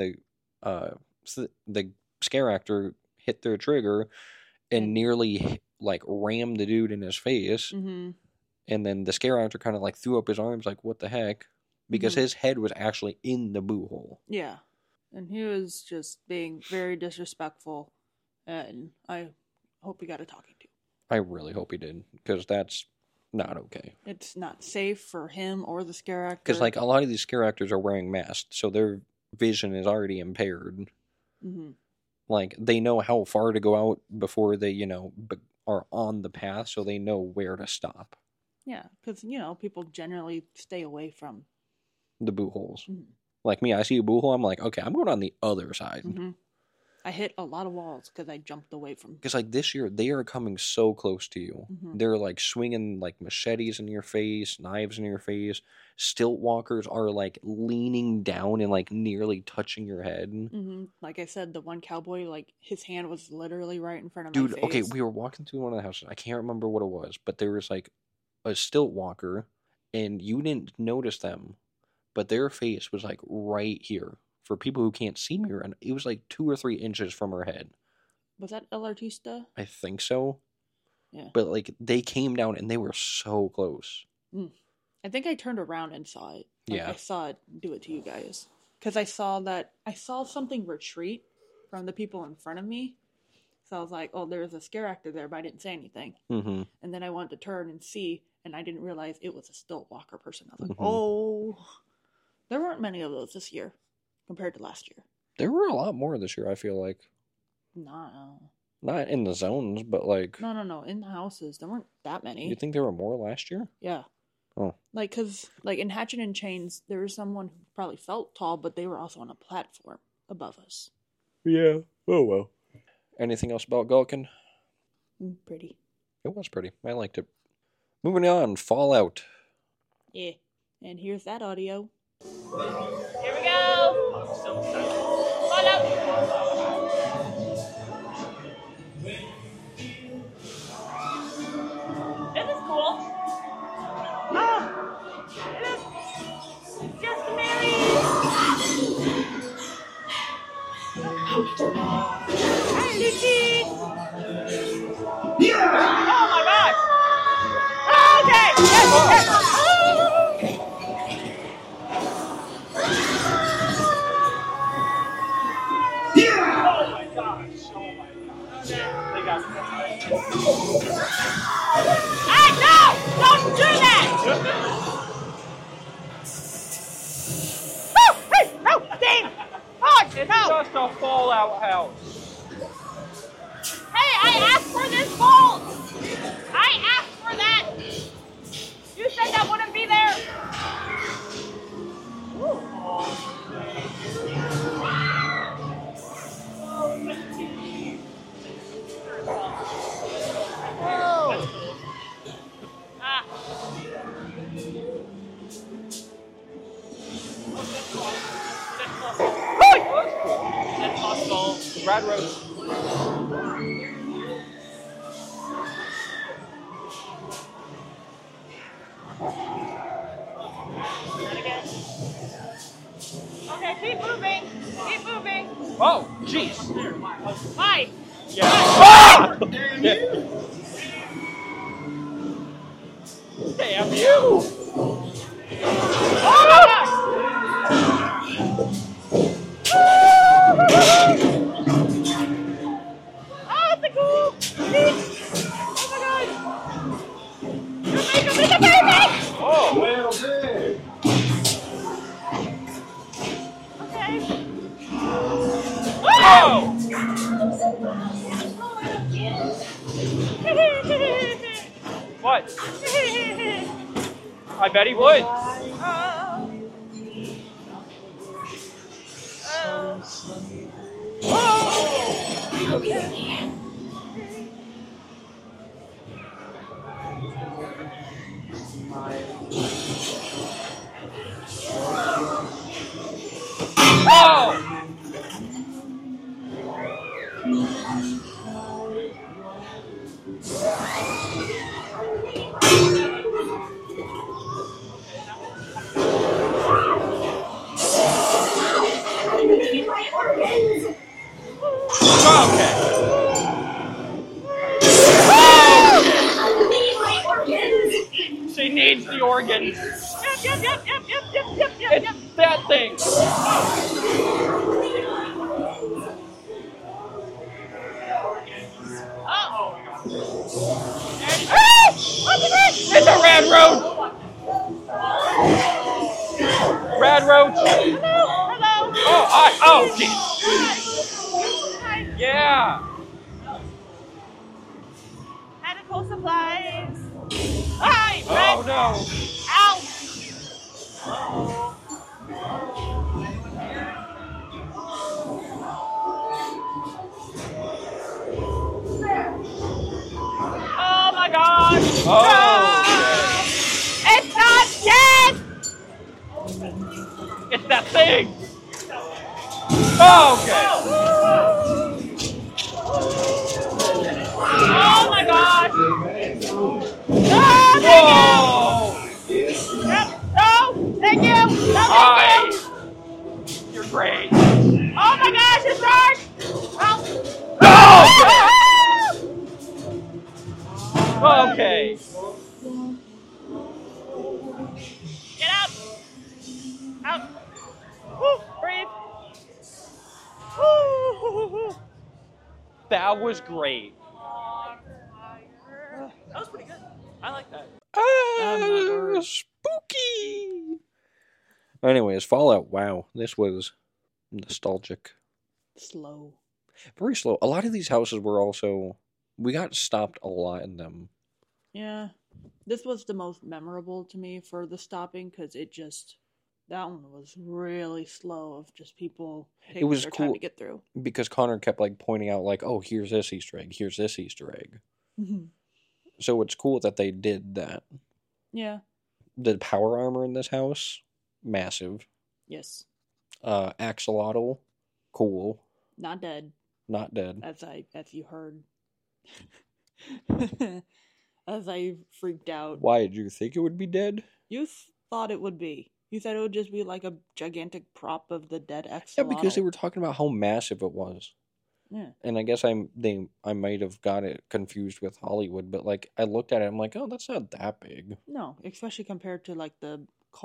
the scare actor hit their trigger and nearly like rammed the dude in his face. Mm-hmm. And then the scare actor kind of like threw up his arms, like, "What the heck?" Because Mhm. his head was actually in the boot hole. Yeah. And he was just being very disrespectful, and I hope he got a talking to. I really hope he did, because that's not okay. It's not safe for him or the scare actor. Because like a lot of these scare actors are wearing masks, so their vision is already impaired. Mm-hmm. Like they know how far to go out before they, are on the path, so they know where to stop. Yeah, because, people generally stay away from. The boot holes. Mhm. Like me, I see a boot hole, I'm like, okay, I'm going on the other side. Mm-hmm. I hit a lot of walls because I jumped away from. Because like this year, they are coming so close to you. Mhm. They're like swinging like machetes in your face, knives in your face. Stilt walkers are like leaning down and like nearly touching your head. Mm-hmm. Like I said, the one cowboy, like his hand was literally right in front of Dude, my face. okay, we were walking through one of the houses. I can't remember what it was, but there was like a stilt walker, and you didn't notice them, but their face was like right here. For people who can't see me, and it was like 2 or 3 inches from her head. Was that El Artista? I think so. Yeah. But like they came down and they were so close. I think I turned around and saw it. Like, Yeah. I saw it do it to you guys. Because I saw something retreat from the people in front of me. So I was like, oh, there's a scare actor there, but I didn't say anything. Mm-hmm. And then I wanted to turn and see, and I didn't realize it was a stilt walker person. I was like, Mhm. oh. There weren't many of those this year compared to last year. There were a lot more this year, I feel like. No. Not in the zones, but like... No. In the houses, there weren't that many. You think there were more last year? Yeah. Oh. Like, because, like, in Hatchet and Chains, there was someone who probably felt tall, but they were also on a platform above us. Yeah. Oh, well. Anything else about Gulkin? Pretty. It was pretty. I liked it. Moving on, Fallout. Yeah. And here's that audio. Here we go. Follow. This is cool. Oh, it is just Mary. Hi, Lucy. Oh my God. Okay. Yes. Oh my gosh. Oh my gosh. They got it. Hey, no! Don't do that! Woo! Hey, no, Steve! Oh, It's no! just a Fallout house. Hey, I asked for this vault! I asked for that! You said that wouldn't be there! Ah. That's possible. Rad Roach. Okay, keep moving. Keep moving. Oh, jeez. Why? Yeah. Ah! Damn you! Oh my gosh! Oh, it's a cool! Oh my god! You're making me the baby! Oh, Well, good. Okay. oh! What? I bet he would. Oh! Okay. She needs the organs. Yep. It's that thing. Oh! It's a rad roach. Rad roach. Hello! Oh, jeez. Hi! Yeah. Medical supplies! Hi! Oh no. Ow! Oh my god! Oh. It's not dead! It's that thing. Oh, okay. Oh my god! No, Whoa. thank you! No, Hi. thank you! You're great. Oh my gosh, it's hard! Oh. Okay. Get out! Out! Woo, breathe! Woo. That was great. That was pretty good. I like that. Spooky. Anyways, Fallout. Wow, this was nostalgic. Slow. Very slow. A lot of these houses were also. We got stopped a lot in them. Yeah. This was the most memorable to me for the stopping because it just. That one was really slow of just people taking was their cool. time to get through. Because Connor kept like pointing out like, oh, here's this Easter egg, here's this Easter egg. Mhm. So it's cool that they did that. Yeah. The power armor in this house, massive. Yes. Axolotl, cool. Not dead, Not dead. as you heard. As I freaked out. Why did you think it would be dead? You thought it would be. You thought it would just be like a gigantic prop of the dead Yeah, axolotl. because they were talking about how massive it was. Yeah. And I guess I might have got it confused with Hollywood, but like I looked at it, I'm like, oh, that's not that big. No, especially compared to like the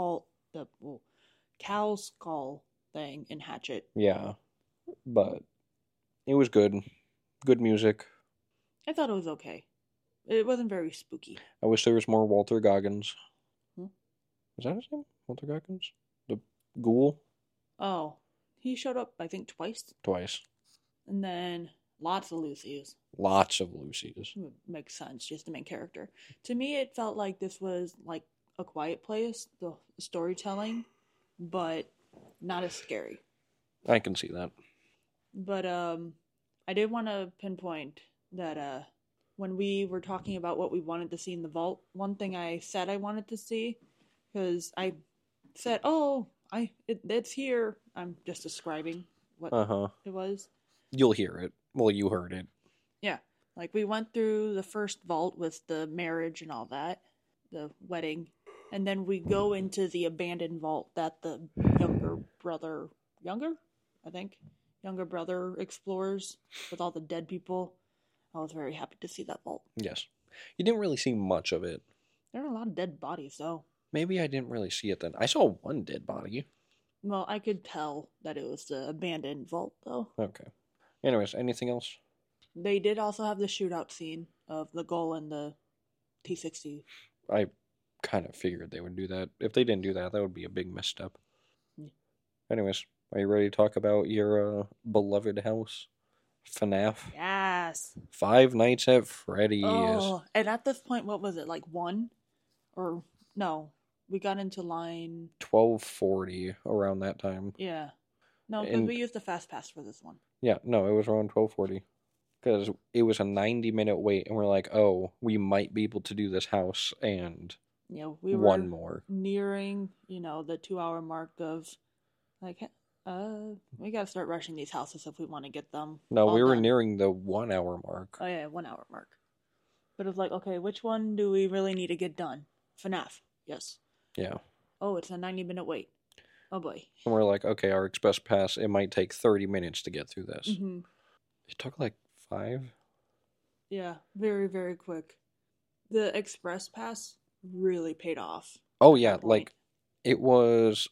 cow skull thing in Hatchet. Yeah, but it was good. Good music. I thought it was okay. It wasn't very spooky. I wish there was more Walter Goggins. Hmm? Is that his name? Walter Goggins? The ghoul? Oh, he showed up, I think, twice. Twice. And then lots of Lucy's. Lots of Lucy's. Makes sense, just the main character. To me, it felt like this was like A Quiet Place, the storytelling, but not as scary. I can see that. But I did want to pinpoint that when we were talking about what we wanted to see in the vault, one thing I said I wanted to see, because I said, "Oh, it's here." I'm just describing what it was. You'll hear it. Well, you heard it. Yeah, like we went through the first vault with the marriage and all that, the wedding, and then we go into the abandoned vault that the younger brother explores with all the dead people. I was very happy to see that vault. Yes. You didn't really see much of it. There are a lot of dead bodies, though. Maybe I didn't really see it then. I saw one dead body. Well, I could tell that it was the abandoned vault, though. Okay. Anyways, anything else? They did also have the shootout scene of the Ghoul and the T-60. I kind of figured they would do that. If they didn't do that, that would be a big misstep. Yeah. Anyways, are you ready to talk about your beloved house? FNAF? Yes! Five Nights at Freddy's. Oh, and at this point, what was it, like 1? Or, no, we got into line... 12:40, around that time. Yeah. No, because we used the Fast Pass for this one. Yeah, no, it was around 12:40. Because it was a 90-minute wait, and we're like, oh, we might be able to do this house, and Yeah, we were one more. nearing, the 2-hour mark of, like, we gotta start rushing these houses if we want to get them. No, all we were done. nearing the 1 hour mark. Oh yeah, 1 hour mark. But it's like, okay, which one do we really need to get done? FNAF, yes. Yeah. Oh, it's a 90-minute wait. Oh boy. And we're like, okay, our express pass, it might take 30 minutes to get through this. Mm-hmm. It took like 5? Yeah, very, very quick. The express pass really paid off. Oh yeah, that point. like it was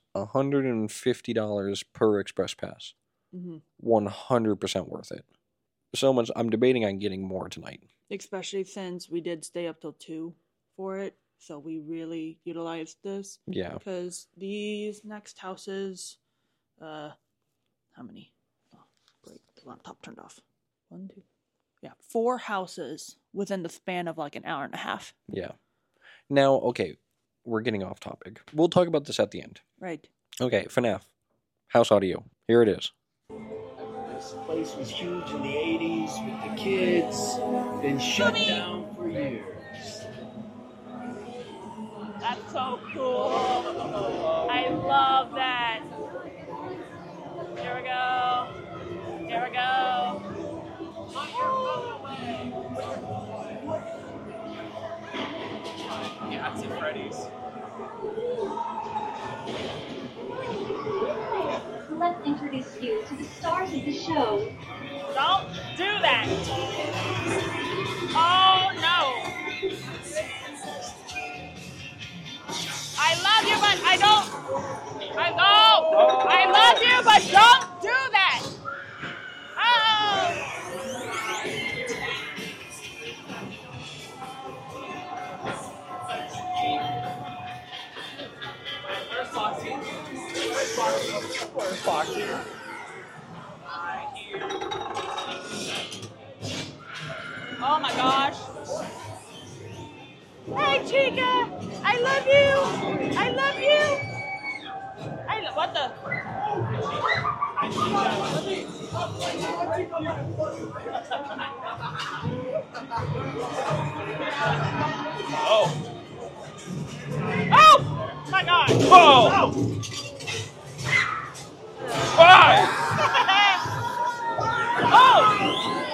$150 per express pass. Mm-hmm. 100% worth it. So much, I'm debating on getting more tonight. Especially since we did stay up till 2 for it. So we really utilized this. Yeah. Because these next houses, how many? Oh, great, the laptop turned off. 1, 2, yeah, 4 houses within the span of like an hour and a half. Yeah. Now, okay, we're getting off topic. We'll talk about this at the end. Right. Okay, FNAF. House audio. Here it is. This place was huge in the 80s with the kids, been shut down for years. That's so cool. I love that. Here we go. Here we go. Yeah, it's at Freddy's. Let's introduce you to the stars of the show. Don't do that. Oh no. I love you, but I don't. I love you, but don't do that. Oh. Where's Foxy? Where's Foxy? Where's Foxy? Oh my gosh. Hey, Chica. I love you. I love you. What the? Oh. Oh my God. Oh! Why? Oh!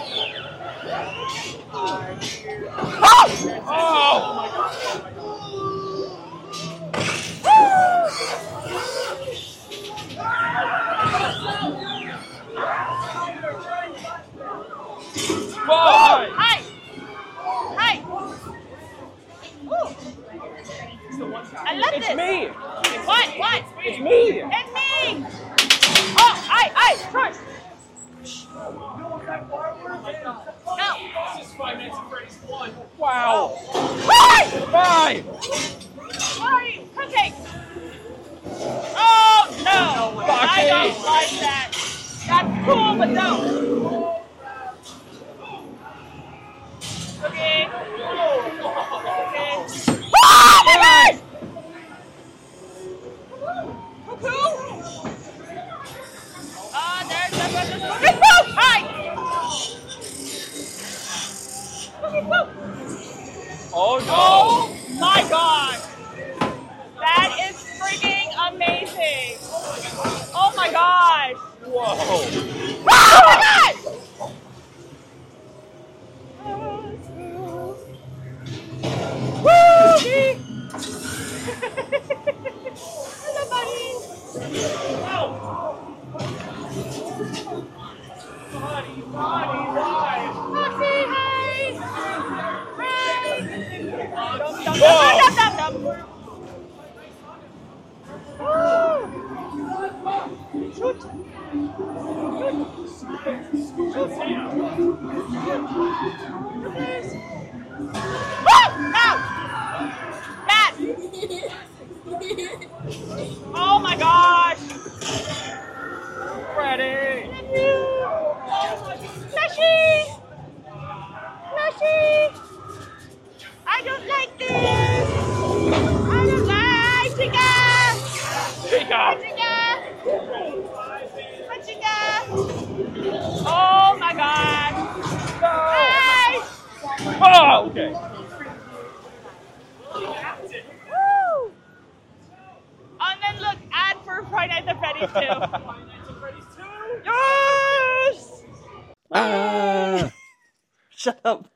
Whoa! Hi! Hi! Ooh. I love It's this! me! What? It's me! cool, but don't. Okay. Okay. Oh my God! Cuckoo! There's the spooky spook! Hi! Spooky spook! Oh no! Oh my God! That is freaking amazing! Oh my gosh! Whoa! Oh my God! Woo! Hello, buddy. Foxy, hi. Hi. Dum, dum, dum, dum, dum, dum. Woo! Shoot. Ow! Matt! Oh my gosh! Ready! Flashy! Flashy! I don't like this! I don't like Chica! Chica! Chica! Oh my god! Hi! Oh, okay. Woo! And then look, ad for Friday Nights at Freddy's 2. Yes! Ah! Shut up.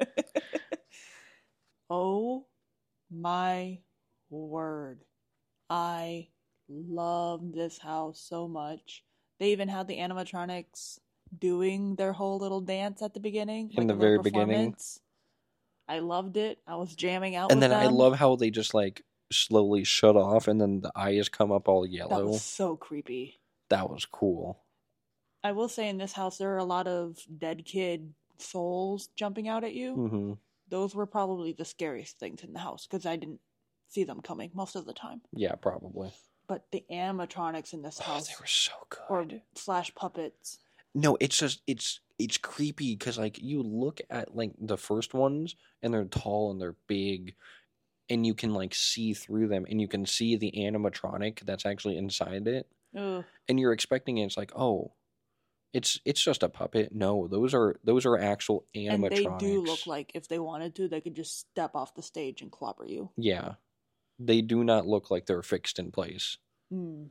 Oh my word. I love this house so much. They even had the animatronics doing their whole little dance at the beginning. In like the a very little beginning. performance. I loved it. I was jamming out And with then them. I love how they just like slowly shut off and then the eyes come up all That yellow. was so creepy. That was cool. I will say in this house there are a lot of dead kid souls jumping out at you. Hmm. Those were probably the scariest things in the house because I didn't see them coming most of the time. Yeah, probably. But the animatronics in this Oh, house they were so good. or slash puppets. No, it's just it's creepy because like you look at like the first ones and they're tall and they're big, and you can like see through them and you can see the animatronic that's actually inside it, Ugh. and you're expecting it's like, oh, it's just a puppet. No, those are actual And animatronics. they do look like if they wanted to, they could just step off the stage and clobber you. Yeah, they do not look like they're fixed in place. Mm.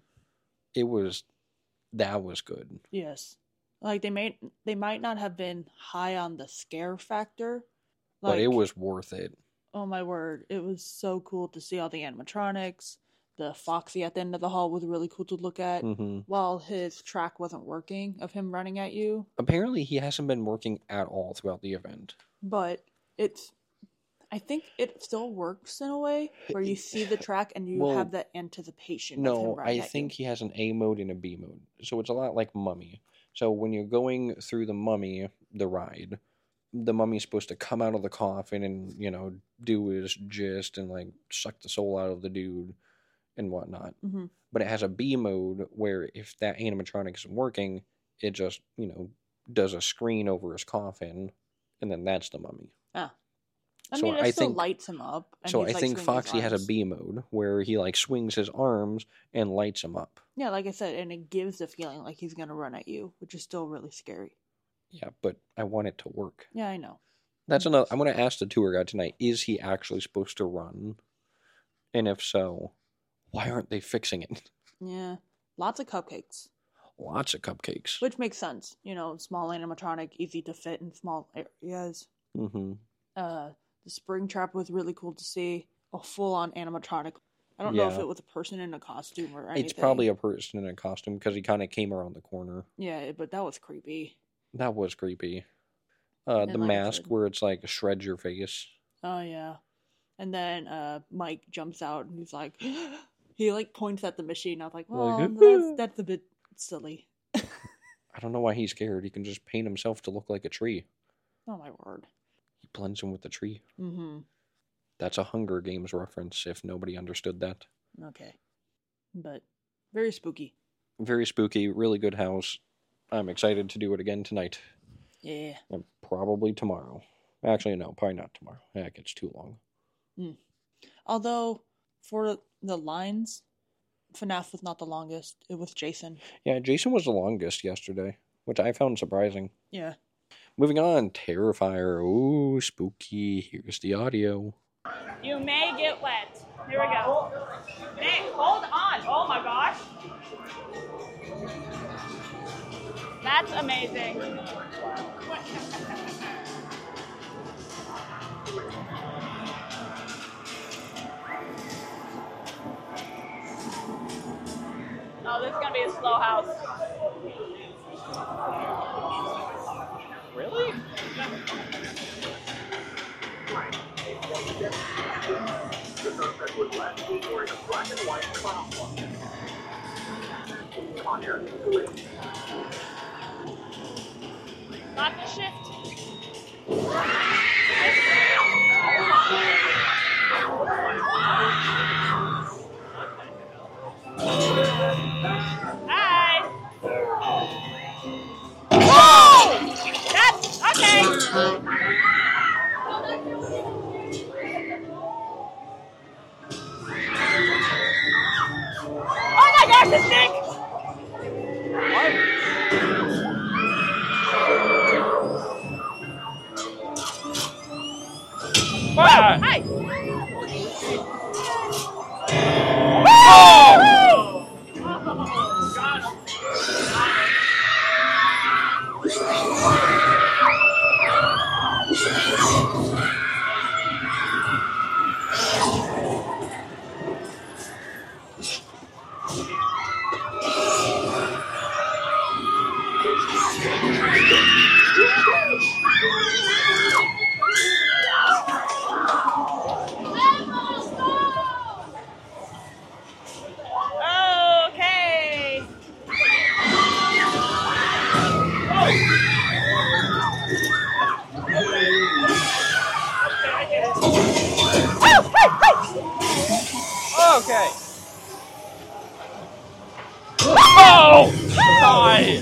That was good. Yes. Like they might not have been high on the scare factor. But it was worth it. Oh my word. It was so cool to see all the animatronics. The Foxy at the end of the hall was really cool to look at. Hmm. While his track wasn't working of him running at you. Apparently, he hasn't been working at all throughout the event. But I think it still works in a way where you see the track and you Well, have that anticipation of him No, running I at think you. he has an A mode and a B mode. So it's a lot like Mummy. So when you're going through the Mummy, the ride, the Mummy's supposed to come out of the coffin and, do his gist and, like, suck the soul out of the dude and whatnot. Mm-hmm. But it has a B mode where if that animatronic isn't working, it just, does a screen over his coffin, and then that's the Mummy. Ah. I So mean, it I still think- lights him up. And So he's, I like, think swinging his Foxy has a arms. B mode where he, like, swings his arms and lights him up. Yeah, like I said, and it gives the feeling like he's going to run at you, which is still really scary. Yeah, but I want it to work. Yeah, I know. That's another. I'm going to ask the tour guide tonight. Is he actually supposed to run? And if so, why aren't they fixing it? Yeah. Lots of cupcakes, Lots of cupcakes. which makes sense. Small animatronic, easy to fit in small areas. Mm-hmm. The spring trap was really cool to see. A full-on animatronic. I don't know if Yeah. it was a person in a costume or anything. It's probably a person in a costume because he kind of came around the corner. Yeah, but that was creepy. That was creepy. And The like I mask said- where it's like shreds your face. Oh, yeah. And then Mike jumps out and he's like, he like points at the machine. I was like, well, Like, that's a bit silly. I don't know why he's scared. He can just paint himself to look like a tree. Oh, my word. He blends in with the tree. Mm-hmm. That's a Hunger Games reference if nobody understood that. Okay. But very spooky. Very spooky, really good house. I'm excited to do it again tonight. Yeah. And probably tomorrow. Actually, no, probably not tomorrow. That gets too long. Although, for the lines, FNAF was not the longest. It was Jason. Yeah, Jason was the longest yesterday, which I found surprising. Yeah. Moving on, Terrifier. Ooh, spooky. Here's the audio. You may get wet. Here we go. Nick, hold on. Oh my gosh. That's amazing. Oh, this is gonna be a slow house. Really? Not the shift. Hi. Whoa! That's okay. Oh my gosh, the snake! Ah! Hi! Okay. Okay. Oh! Die!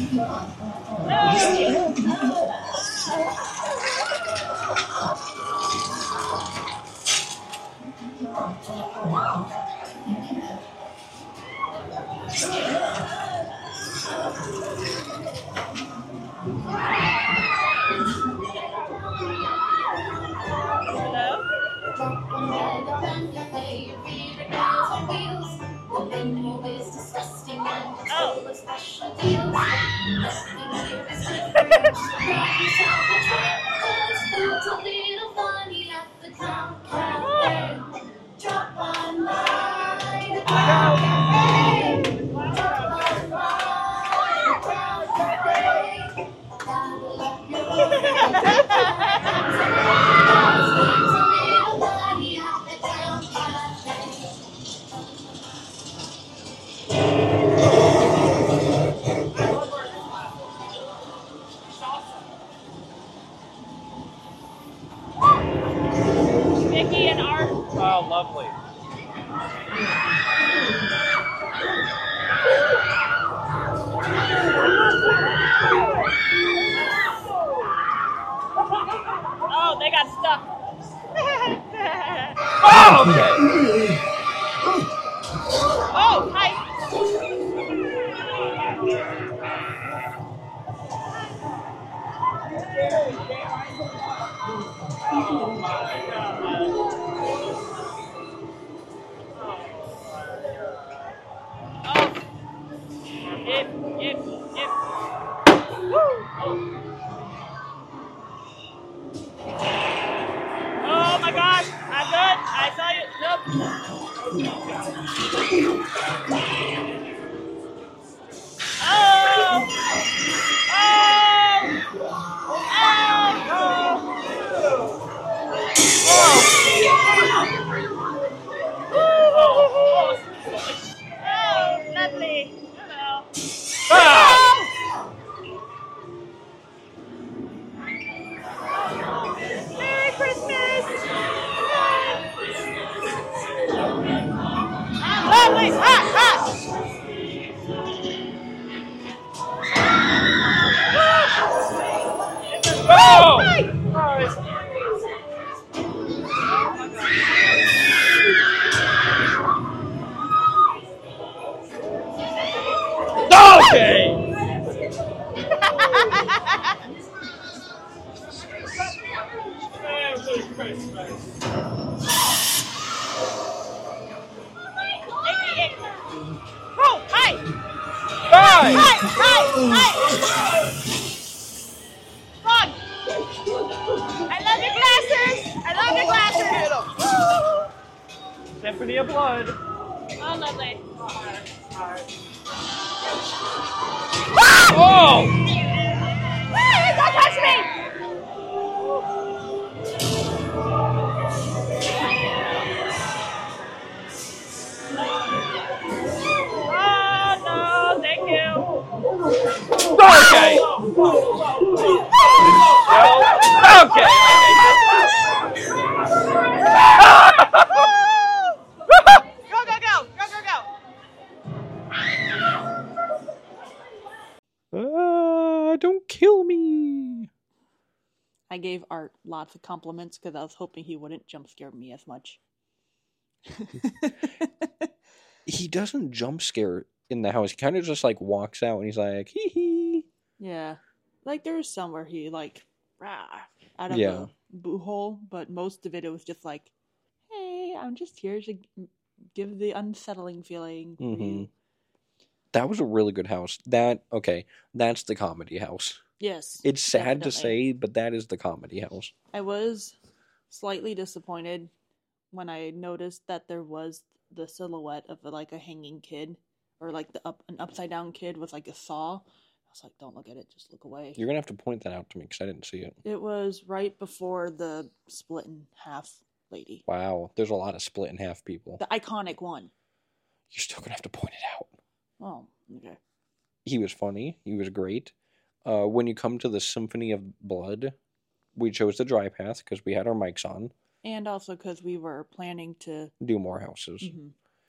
Vicky and Art. Oh, lovely. Oh, they got stuck. Oh, okay. Oh, hi. Oh. Yep. Woo. Oh my gosh, I'm good. I saw you. Nope. Oh! Oh! Oh! Oh, hi! Bye! Hi! Frog! I love your glasses! I love your glasses! Symphony of Blood. Oh, lovely. Oh! Hey, don't touch me! Oh, no, thank you. Okay. Okay. Go, go, go! Go, go, go! Don't kill me. I gave Art lots of compliments because I was hoping he wouldn't jump scare me as much. He doesn't jump scare in the house. He kind of just like walks out and he's like, hee hee. Yeah. Like there was some where he like rah out of Yeah. a boo hole, but most of it was just like, hey, I'm just here to give the unsettling feeling for you. That was a really good house. That's the comedy house. Yes. It's sad to definitely. say, but that is the comedy house. I was slightly disappointed when I noticed that there was the silhouette of like a hanging kid, or like an upside down kid with like a saw. I was like, don't look at it, just look away. You're gonna have to point that out to me because I didn't see it. It was right before the split in half lady, Wow, there's a lot of split in half people. the iconic one. You're still gonna have to point it out. Oh, okay. He was funny. He was great. When you come to the Symphony of Blood, we chose the dry path because we had our mics on. And also because we were planning to. Do more houses. Mhm.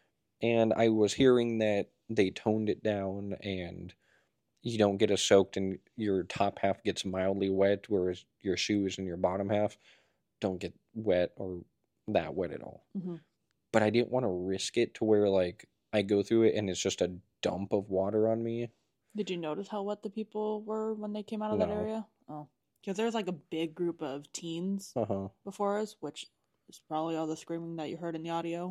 And I was hearing that they toned it down and you don't get as soaked and your top half gets mildly wet, whereas your shoes and your bottom half don't get wet or that wet at all. Mhm. But I didn't want to risk it to where like I go through it and it's just a dump of water on me. Did you notice how wet the people were when they came out of that No. area? Oh, because there was like a big group of teens Uh-huh. before us, which is probably all the screaming that you heard in the audio.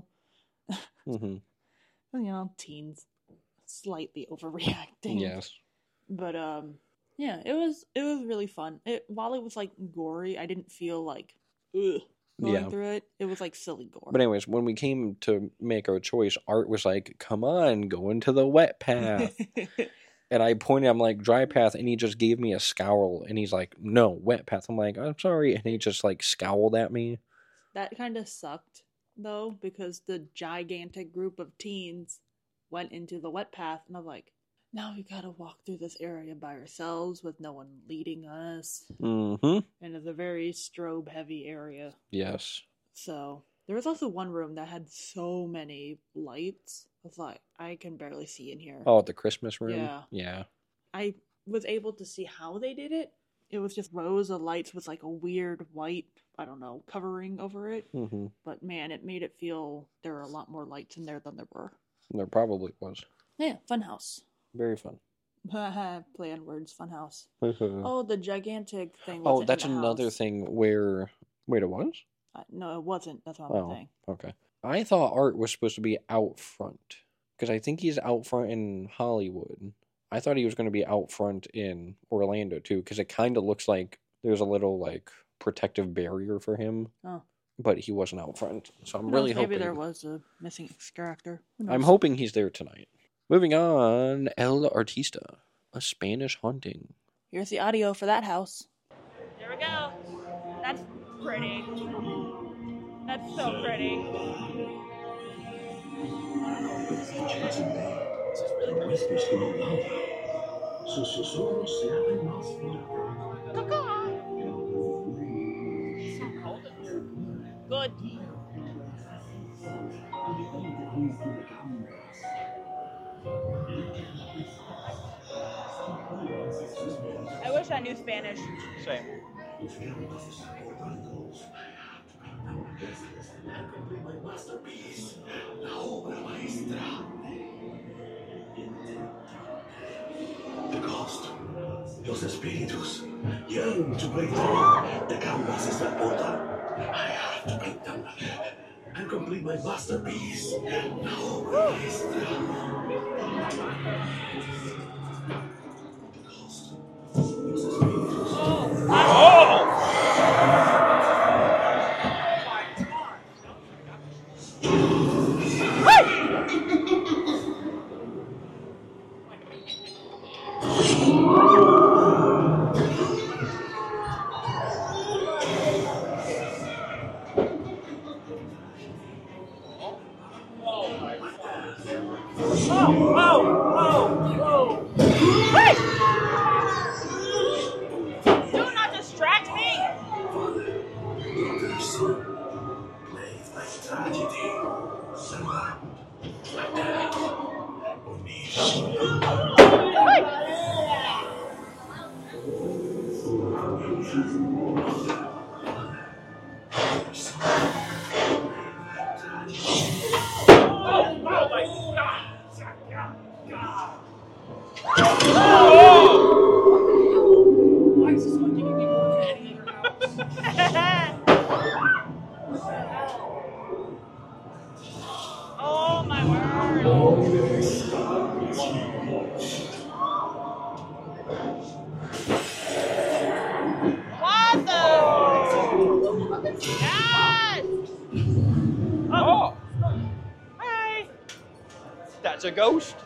Mm-hmm. You know, teens slightly overreacting. Yes. But yeah, it was really fun. While it was like gory, I didn't feel like ugh going Yeah. through it. It was like silly gore. But anyways, when we came to make our choice, Art was like, come on, go into the wet path. And I pointed, I'm like, dry path, and he just gave me a scowl, and he's like, no, wet path. I'm like, I'm sorry, and he just like scowled at me. That kind of sucked though, because the gigantic group of teens went into the wet path, and I'm like, now we gotta walk through this area by ourselves with no one leading us. Mm-hmm. And it's a very strobe heavy area. Yes. So there was also one room that had so many lights. I was like, I can barely see in here. Oh, the Christmas room? Yeah. Yeah. I was able to see how they did it. It was just rows of lights with like a weird white, I don't know, covering over it. Mm-hmm. But man, it made it feel there were a lot more lights in there than there were. There probably was. Yeah, funhouse. Very fun. Play on words, funhouse. Oh, Oh, the gigantic thing. Wasn't that's in the another house. thing where... Wait, it was? No, it wasn't. That's what I'm Oh, saying. okay. I thought Art was supposed to be out front. Because I think he's out front in Hollywood. I thought he was going to be out front in Orlando, too. Because it kind of looks like there's a little, like, protective barrier for him. Oh. But he wasn't out front. So I'm Who really knows, maybe hoping... there was a missing character. Who I'm knows? hoping he's there tonight. Moving on, El Artista, a Spanish haunting. Here's the audio for that house. There we go. That's pretty. That's so pretty. Huéspedes que no nada. Sus susurros se hacen más fuertes. So cold in here. Good. I wish I knew Spanish. Same. My masterpiece, la obra maestra. The Ghost. Los espíritus yearn to break through the canvas that portal. I have to break them and complete my masterpiece. No release them. Los espíritus. Do not distract me! Daughters, played by tragedy. Surround. Attack. Unleash. Why is this one giving me more than any other house? Oh my word! What the? Yes! Oh! Hi! That's a ghost.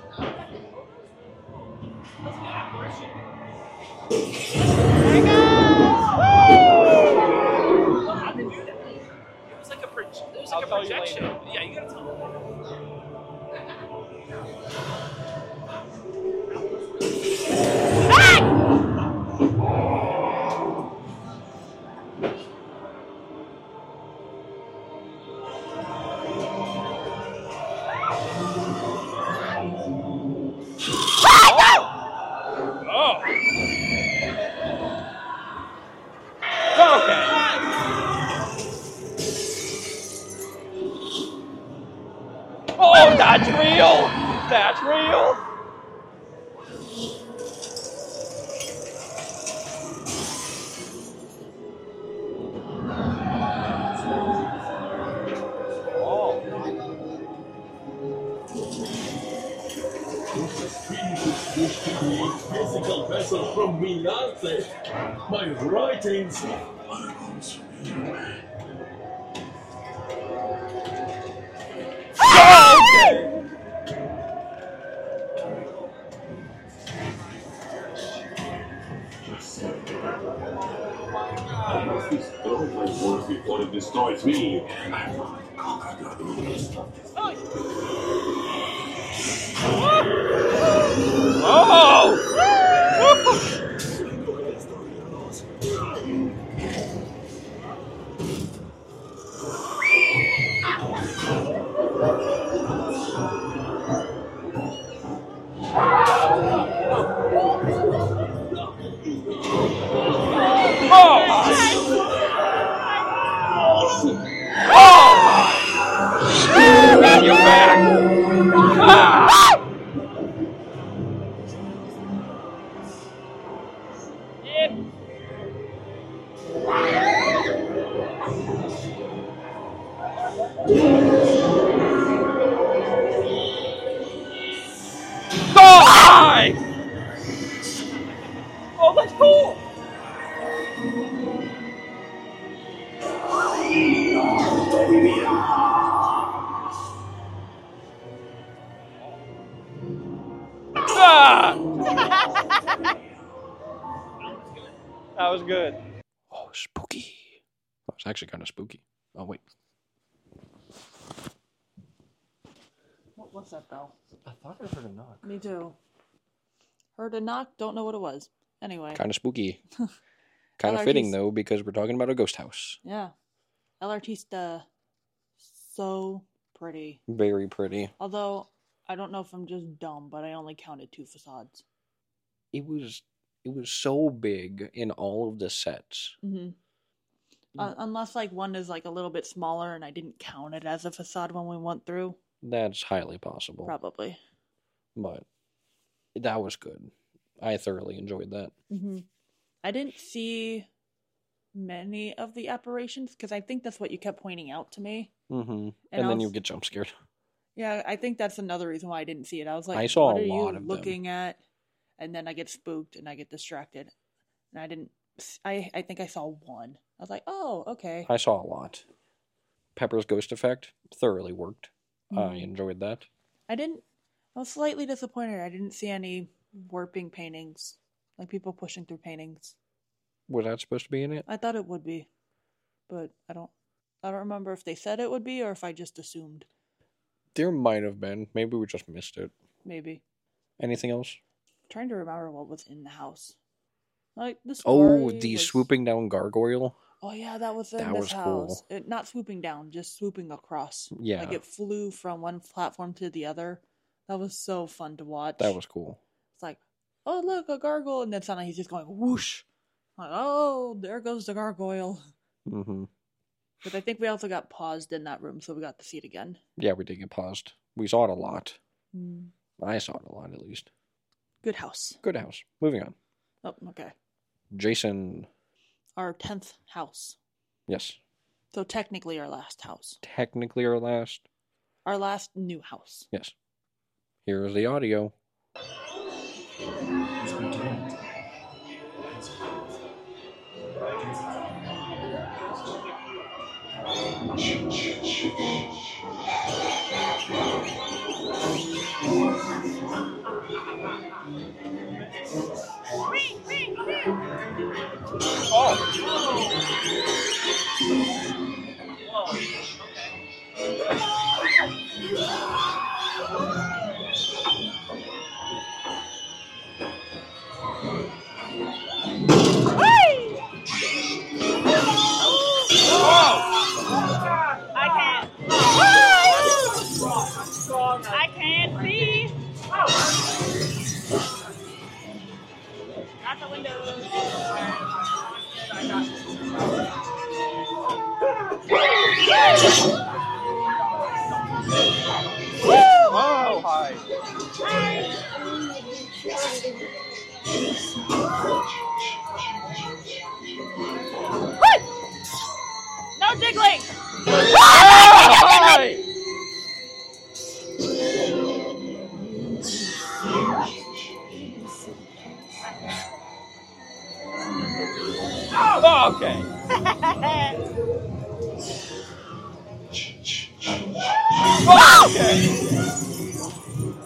There you go! Woo! How did you do that? It was like a I'll tell you projection. later. Yeah, you gotta tell me. Oh, that's real! That's real! Spiritus wish to create physical vessels from Minance. My writings are consuming. I must destroy my work before it destroys me. I want to conquer the rules of this. You're back! Yep. Die! Oh, that's cool! Ah! That was good. Oh, spooky. That was actually kind of spooky. Oh, wait. What's that bell? I thought I heard a knock. Me too. Heard a knock, don't know what it was. Anyway. Kind of spooky. Kind of fitting, LRT's though, because we're talking about a ghost house. Yeah. LRT's so pretty. Very pretty. Although, I don't know if I'm just dumb, but I only counted 2 facades. It was so big in all of the sets. Mm-hmm. Unless, like, one is, like, a little bit smaller and I didn't count it as a facade when we went through. That's highly possible. Probably. But that was good. I thoroughly enjoyed that. Mm-hmm. I didn't see many of the apparitions because I think that's what you kept pointing out to me. Mm-hmm. And And I then was- you get jump scared. Yeah, I think that's another reason why I didn't see it. I was like, I saw what a are lot you of them. looking at? And then I get spooked and I get distracted. And I didn't, I think I saw one. I was like, oh, okay. I saw a lot. Pepper's ghost effect thoroughly worked. I Mhm. enjoyed that. I was slightly disappointed. I didn't see any warping paintings, like people pushing through paintings. Was that supposed to be in it? I thought it would be, but I don't remember if they said it would be or if I just assumed. There might have been. Maybe we just missed it. Maybe. Anything else? Trying to remember what was in the house. Like the Oh, story the was- swooping down gargoyle. Oh yeah, that was in That this was house. cool. Not swooping down, just swooping across. Yeah. Like it flew from one platform to the other. That was so fun to watch. That was cool. It's like, oh look, a gargoyle, and then suddenly he's just going whoosh. Like, oh, there goes the gargoyle. Mm-hmm. But I think we also got paused in that room, so we got to see it again. Yeah, we did get paused. We saw it a lot. Mm. I saw it a lot, at least. Good house. Good house. Moving on. Oh, okay. Jason. Our 10th house. Yes. So technically our last house. Technically our last. Our last new house. Yes. Here is the audio. I can't see. Not the windows. Oh, hi. No jiggling. Hi. Oh, okay. Okay.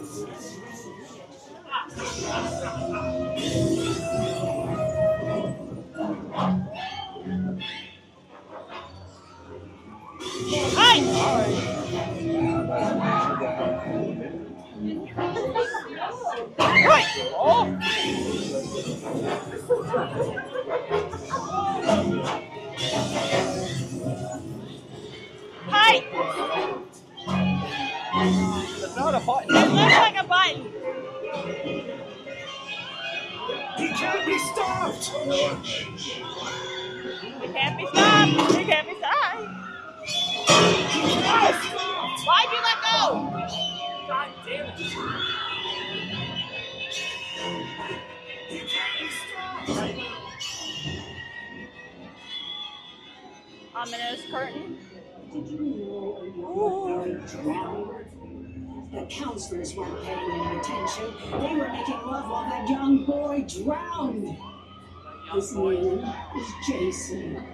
Hi. It's not a button. It looks like a button. He can't be stopped! It can't be stopped. It can't be stopped. Why'd you let go? God damn it. He can't be stopped! Ominous curtain. Did you know a young boy drowned? The counselors weren't paying any attention. They were making love while that young boy drowned. His name is Jason.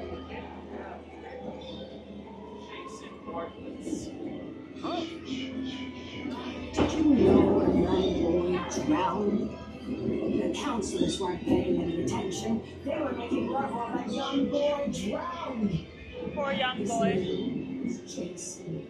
Did you know a young boy drowned? The counselors weren't paying any attention. They were making love while that young boy drowned. Poor young His boy. name is Jason.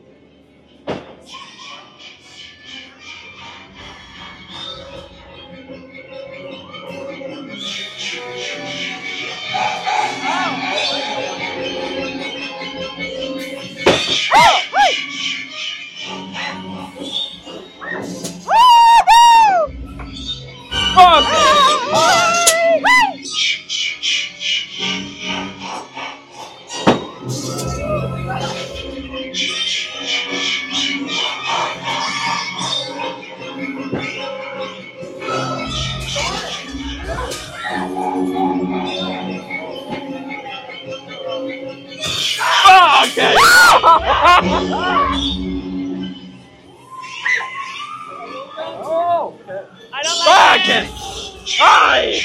I don't like it. Hi!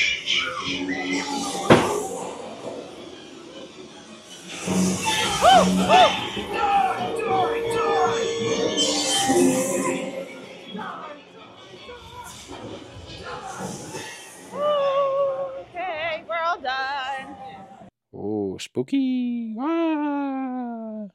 Okay, we're all done. Oh, spooky. Ah.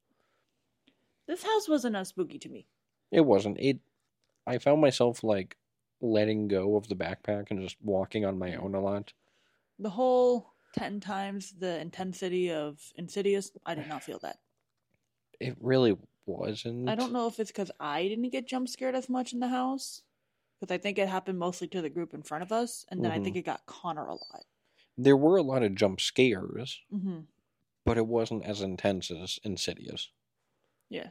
This house wasn't as spooky to me. It wasn't. I found myself, like, letting go of the backpack and just walking on my own a lot. The whole 10 times the intensity of Insidious, I did not feel that. It really wasn't. I don't know if it's because I didn't get jump scared as much in the house. Because I think it happened mostly to the group in front of us. And then I think it got Connor a lot. There were a lot of jump scares, Mm-hmm. but it wasn't as intense as Insidious. Yeah.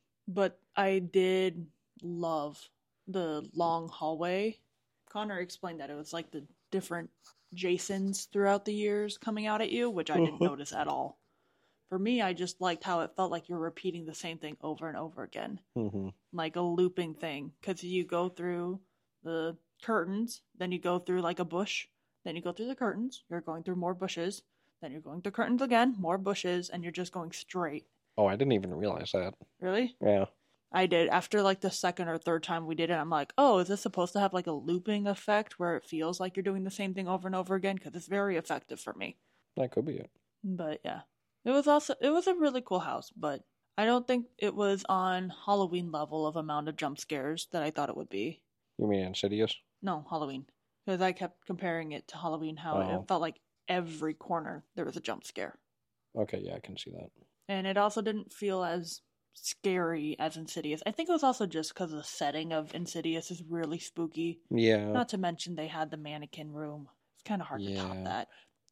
But I did love the long hallway. Connor explained that it was like the different Jasons throughout the years coming out at you, which I didn't notice at all. For me, I just liked how it felt like you're repeating the same thing over and over again. Mm-hmm. Like a looping thing. Because you go through the curtains, then you go through like a bush, then you go through the curtains, you're going through more bushes, then you're going through curtains again, more bushes, and you're just going straight. Oh, I didn't even realize that. Really? Yeah. I did. After like the second or third time we did it, I'm like, oh, is this supposed to have like a looping effect where it feels like you're doing the same thing over and over again? Because it's very effective for me. That could be it. But yeah, it was a really cool house, but I don't think it was on Halloween level of amount of jump scares that I thought it would be. You mean Insidious? No, Halloween. Because I kept comparing it to Halloween, how it felt like every corner there was a jump scare. Okay, yeah, I can see that. And it also didn't feel as scary as Insidious. I think it was also just because the setting of Insidious is really spooky. Yeah. Not to mention they had the mannequin room. It's kind of hard to top that.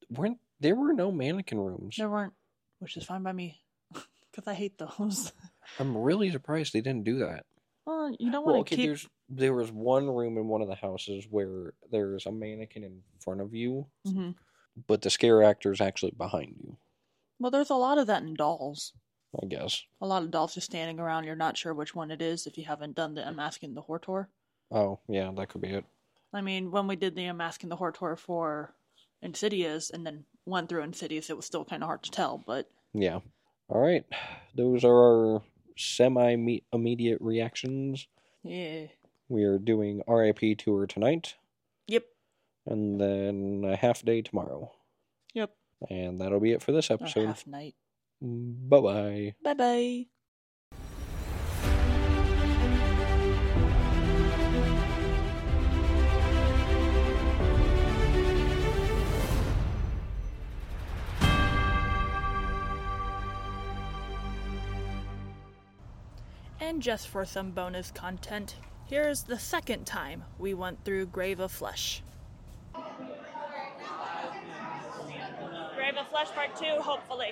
There were no mannequin rooms. There weren't, which is fine by me. Because I hate those. I'm really surprised they didn't do that. Well, you don't want to keep... There was one room in one of the houses where there's a mannequin in front of you, but the scare actor is actually behind you. Well, there's a lot of that in Dolls. I guess. A lot of dolls just standing around. You're not sure which one it is if you haven't done the Unmasking the Horror Tour. Oh, yeah, that could be it. I mean, when we did the Unmasking the Horror Tour for Insidious and then went through Insidious, it was still kind of hard to tell, but... Yeah. All right. Those are our semi-immediate reactions. Yeah. We are doing RIP Tour tonight. Yep. And then a half day tomorrow. Yep. And that'll be it for this episode. A half night. Bye-bye. Bye-bye. And just for some bonus content, here's the second time we went through Grave of Flesh. Grave of Flesh Part 2, hopefully.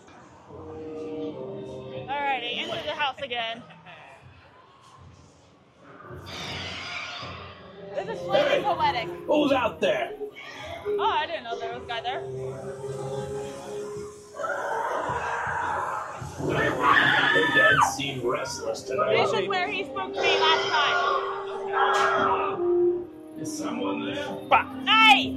Alrighty, into the house again. This is slightly poetic. Who's out there? Oh, I didn't know there was a guy there. The dead seem restless tonight. This is where he spooked me last time. Is someone there? Hey!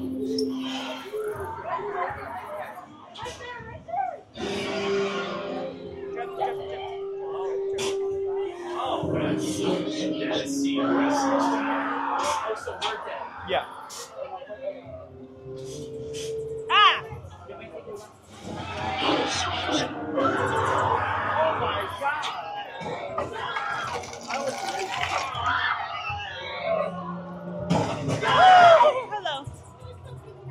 Oh, that's the dead seem restless tonight. Oh, so we're dead. Yeah. Ah! Oh my god. Oh, hello.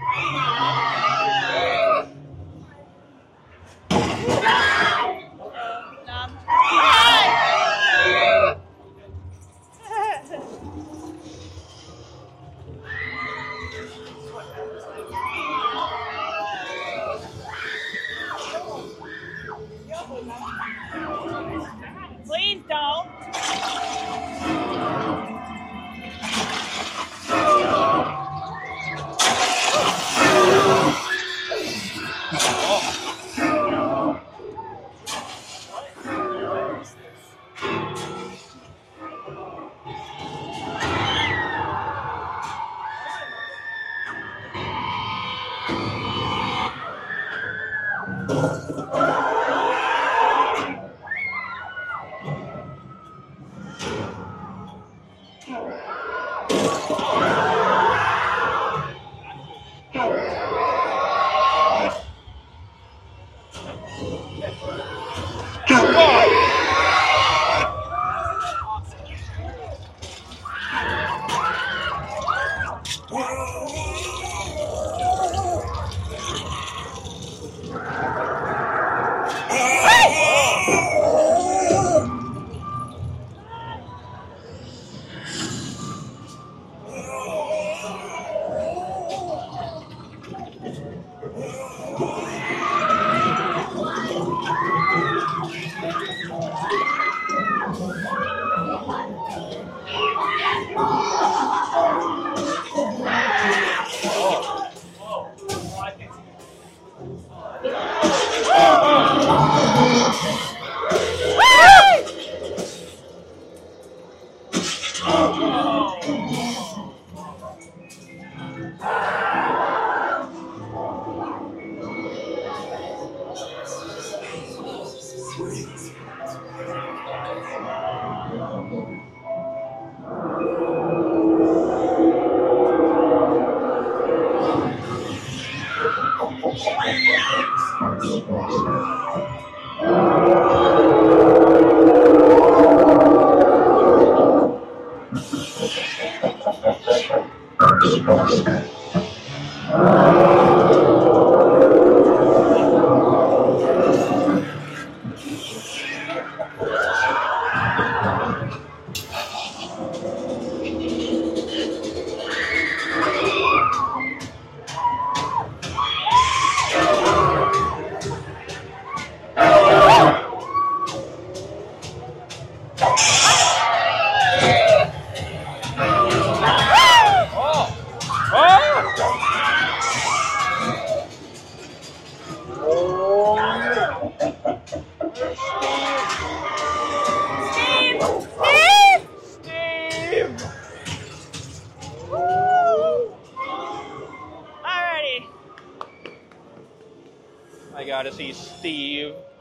I gotta see Steve.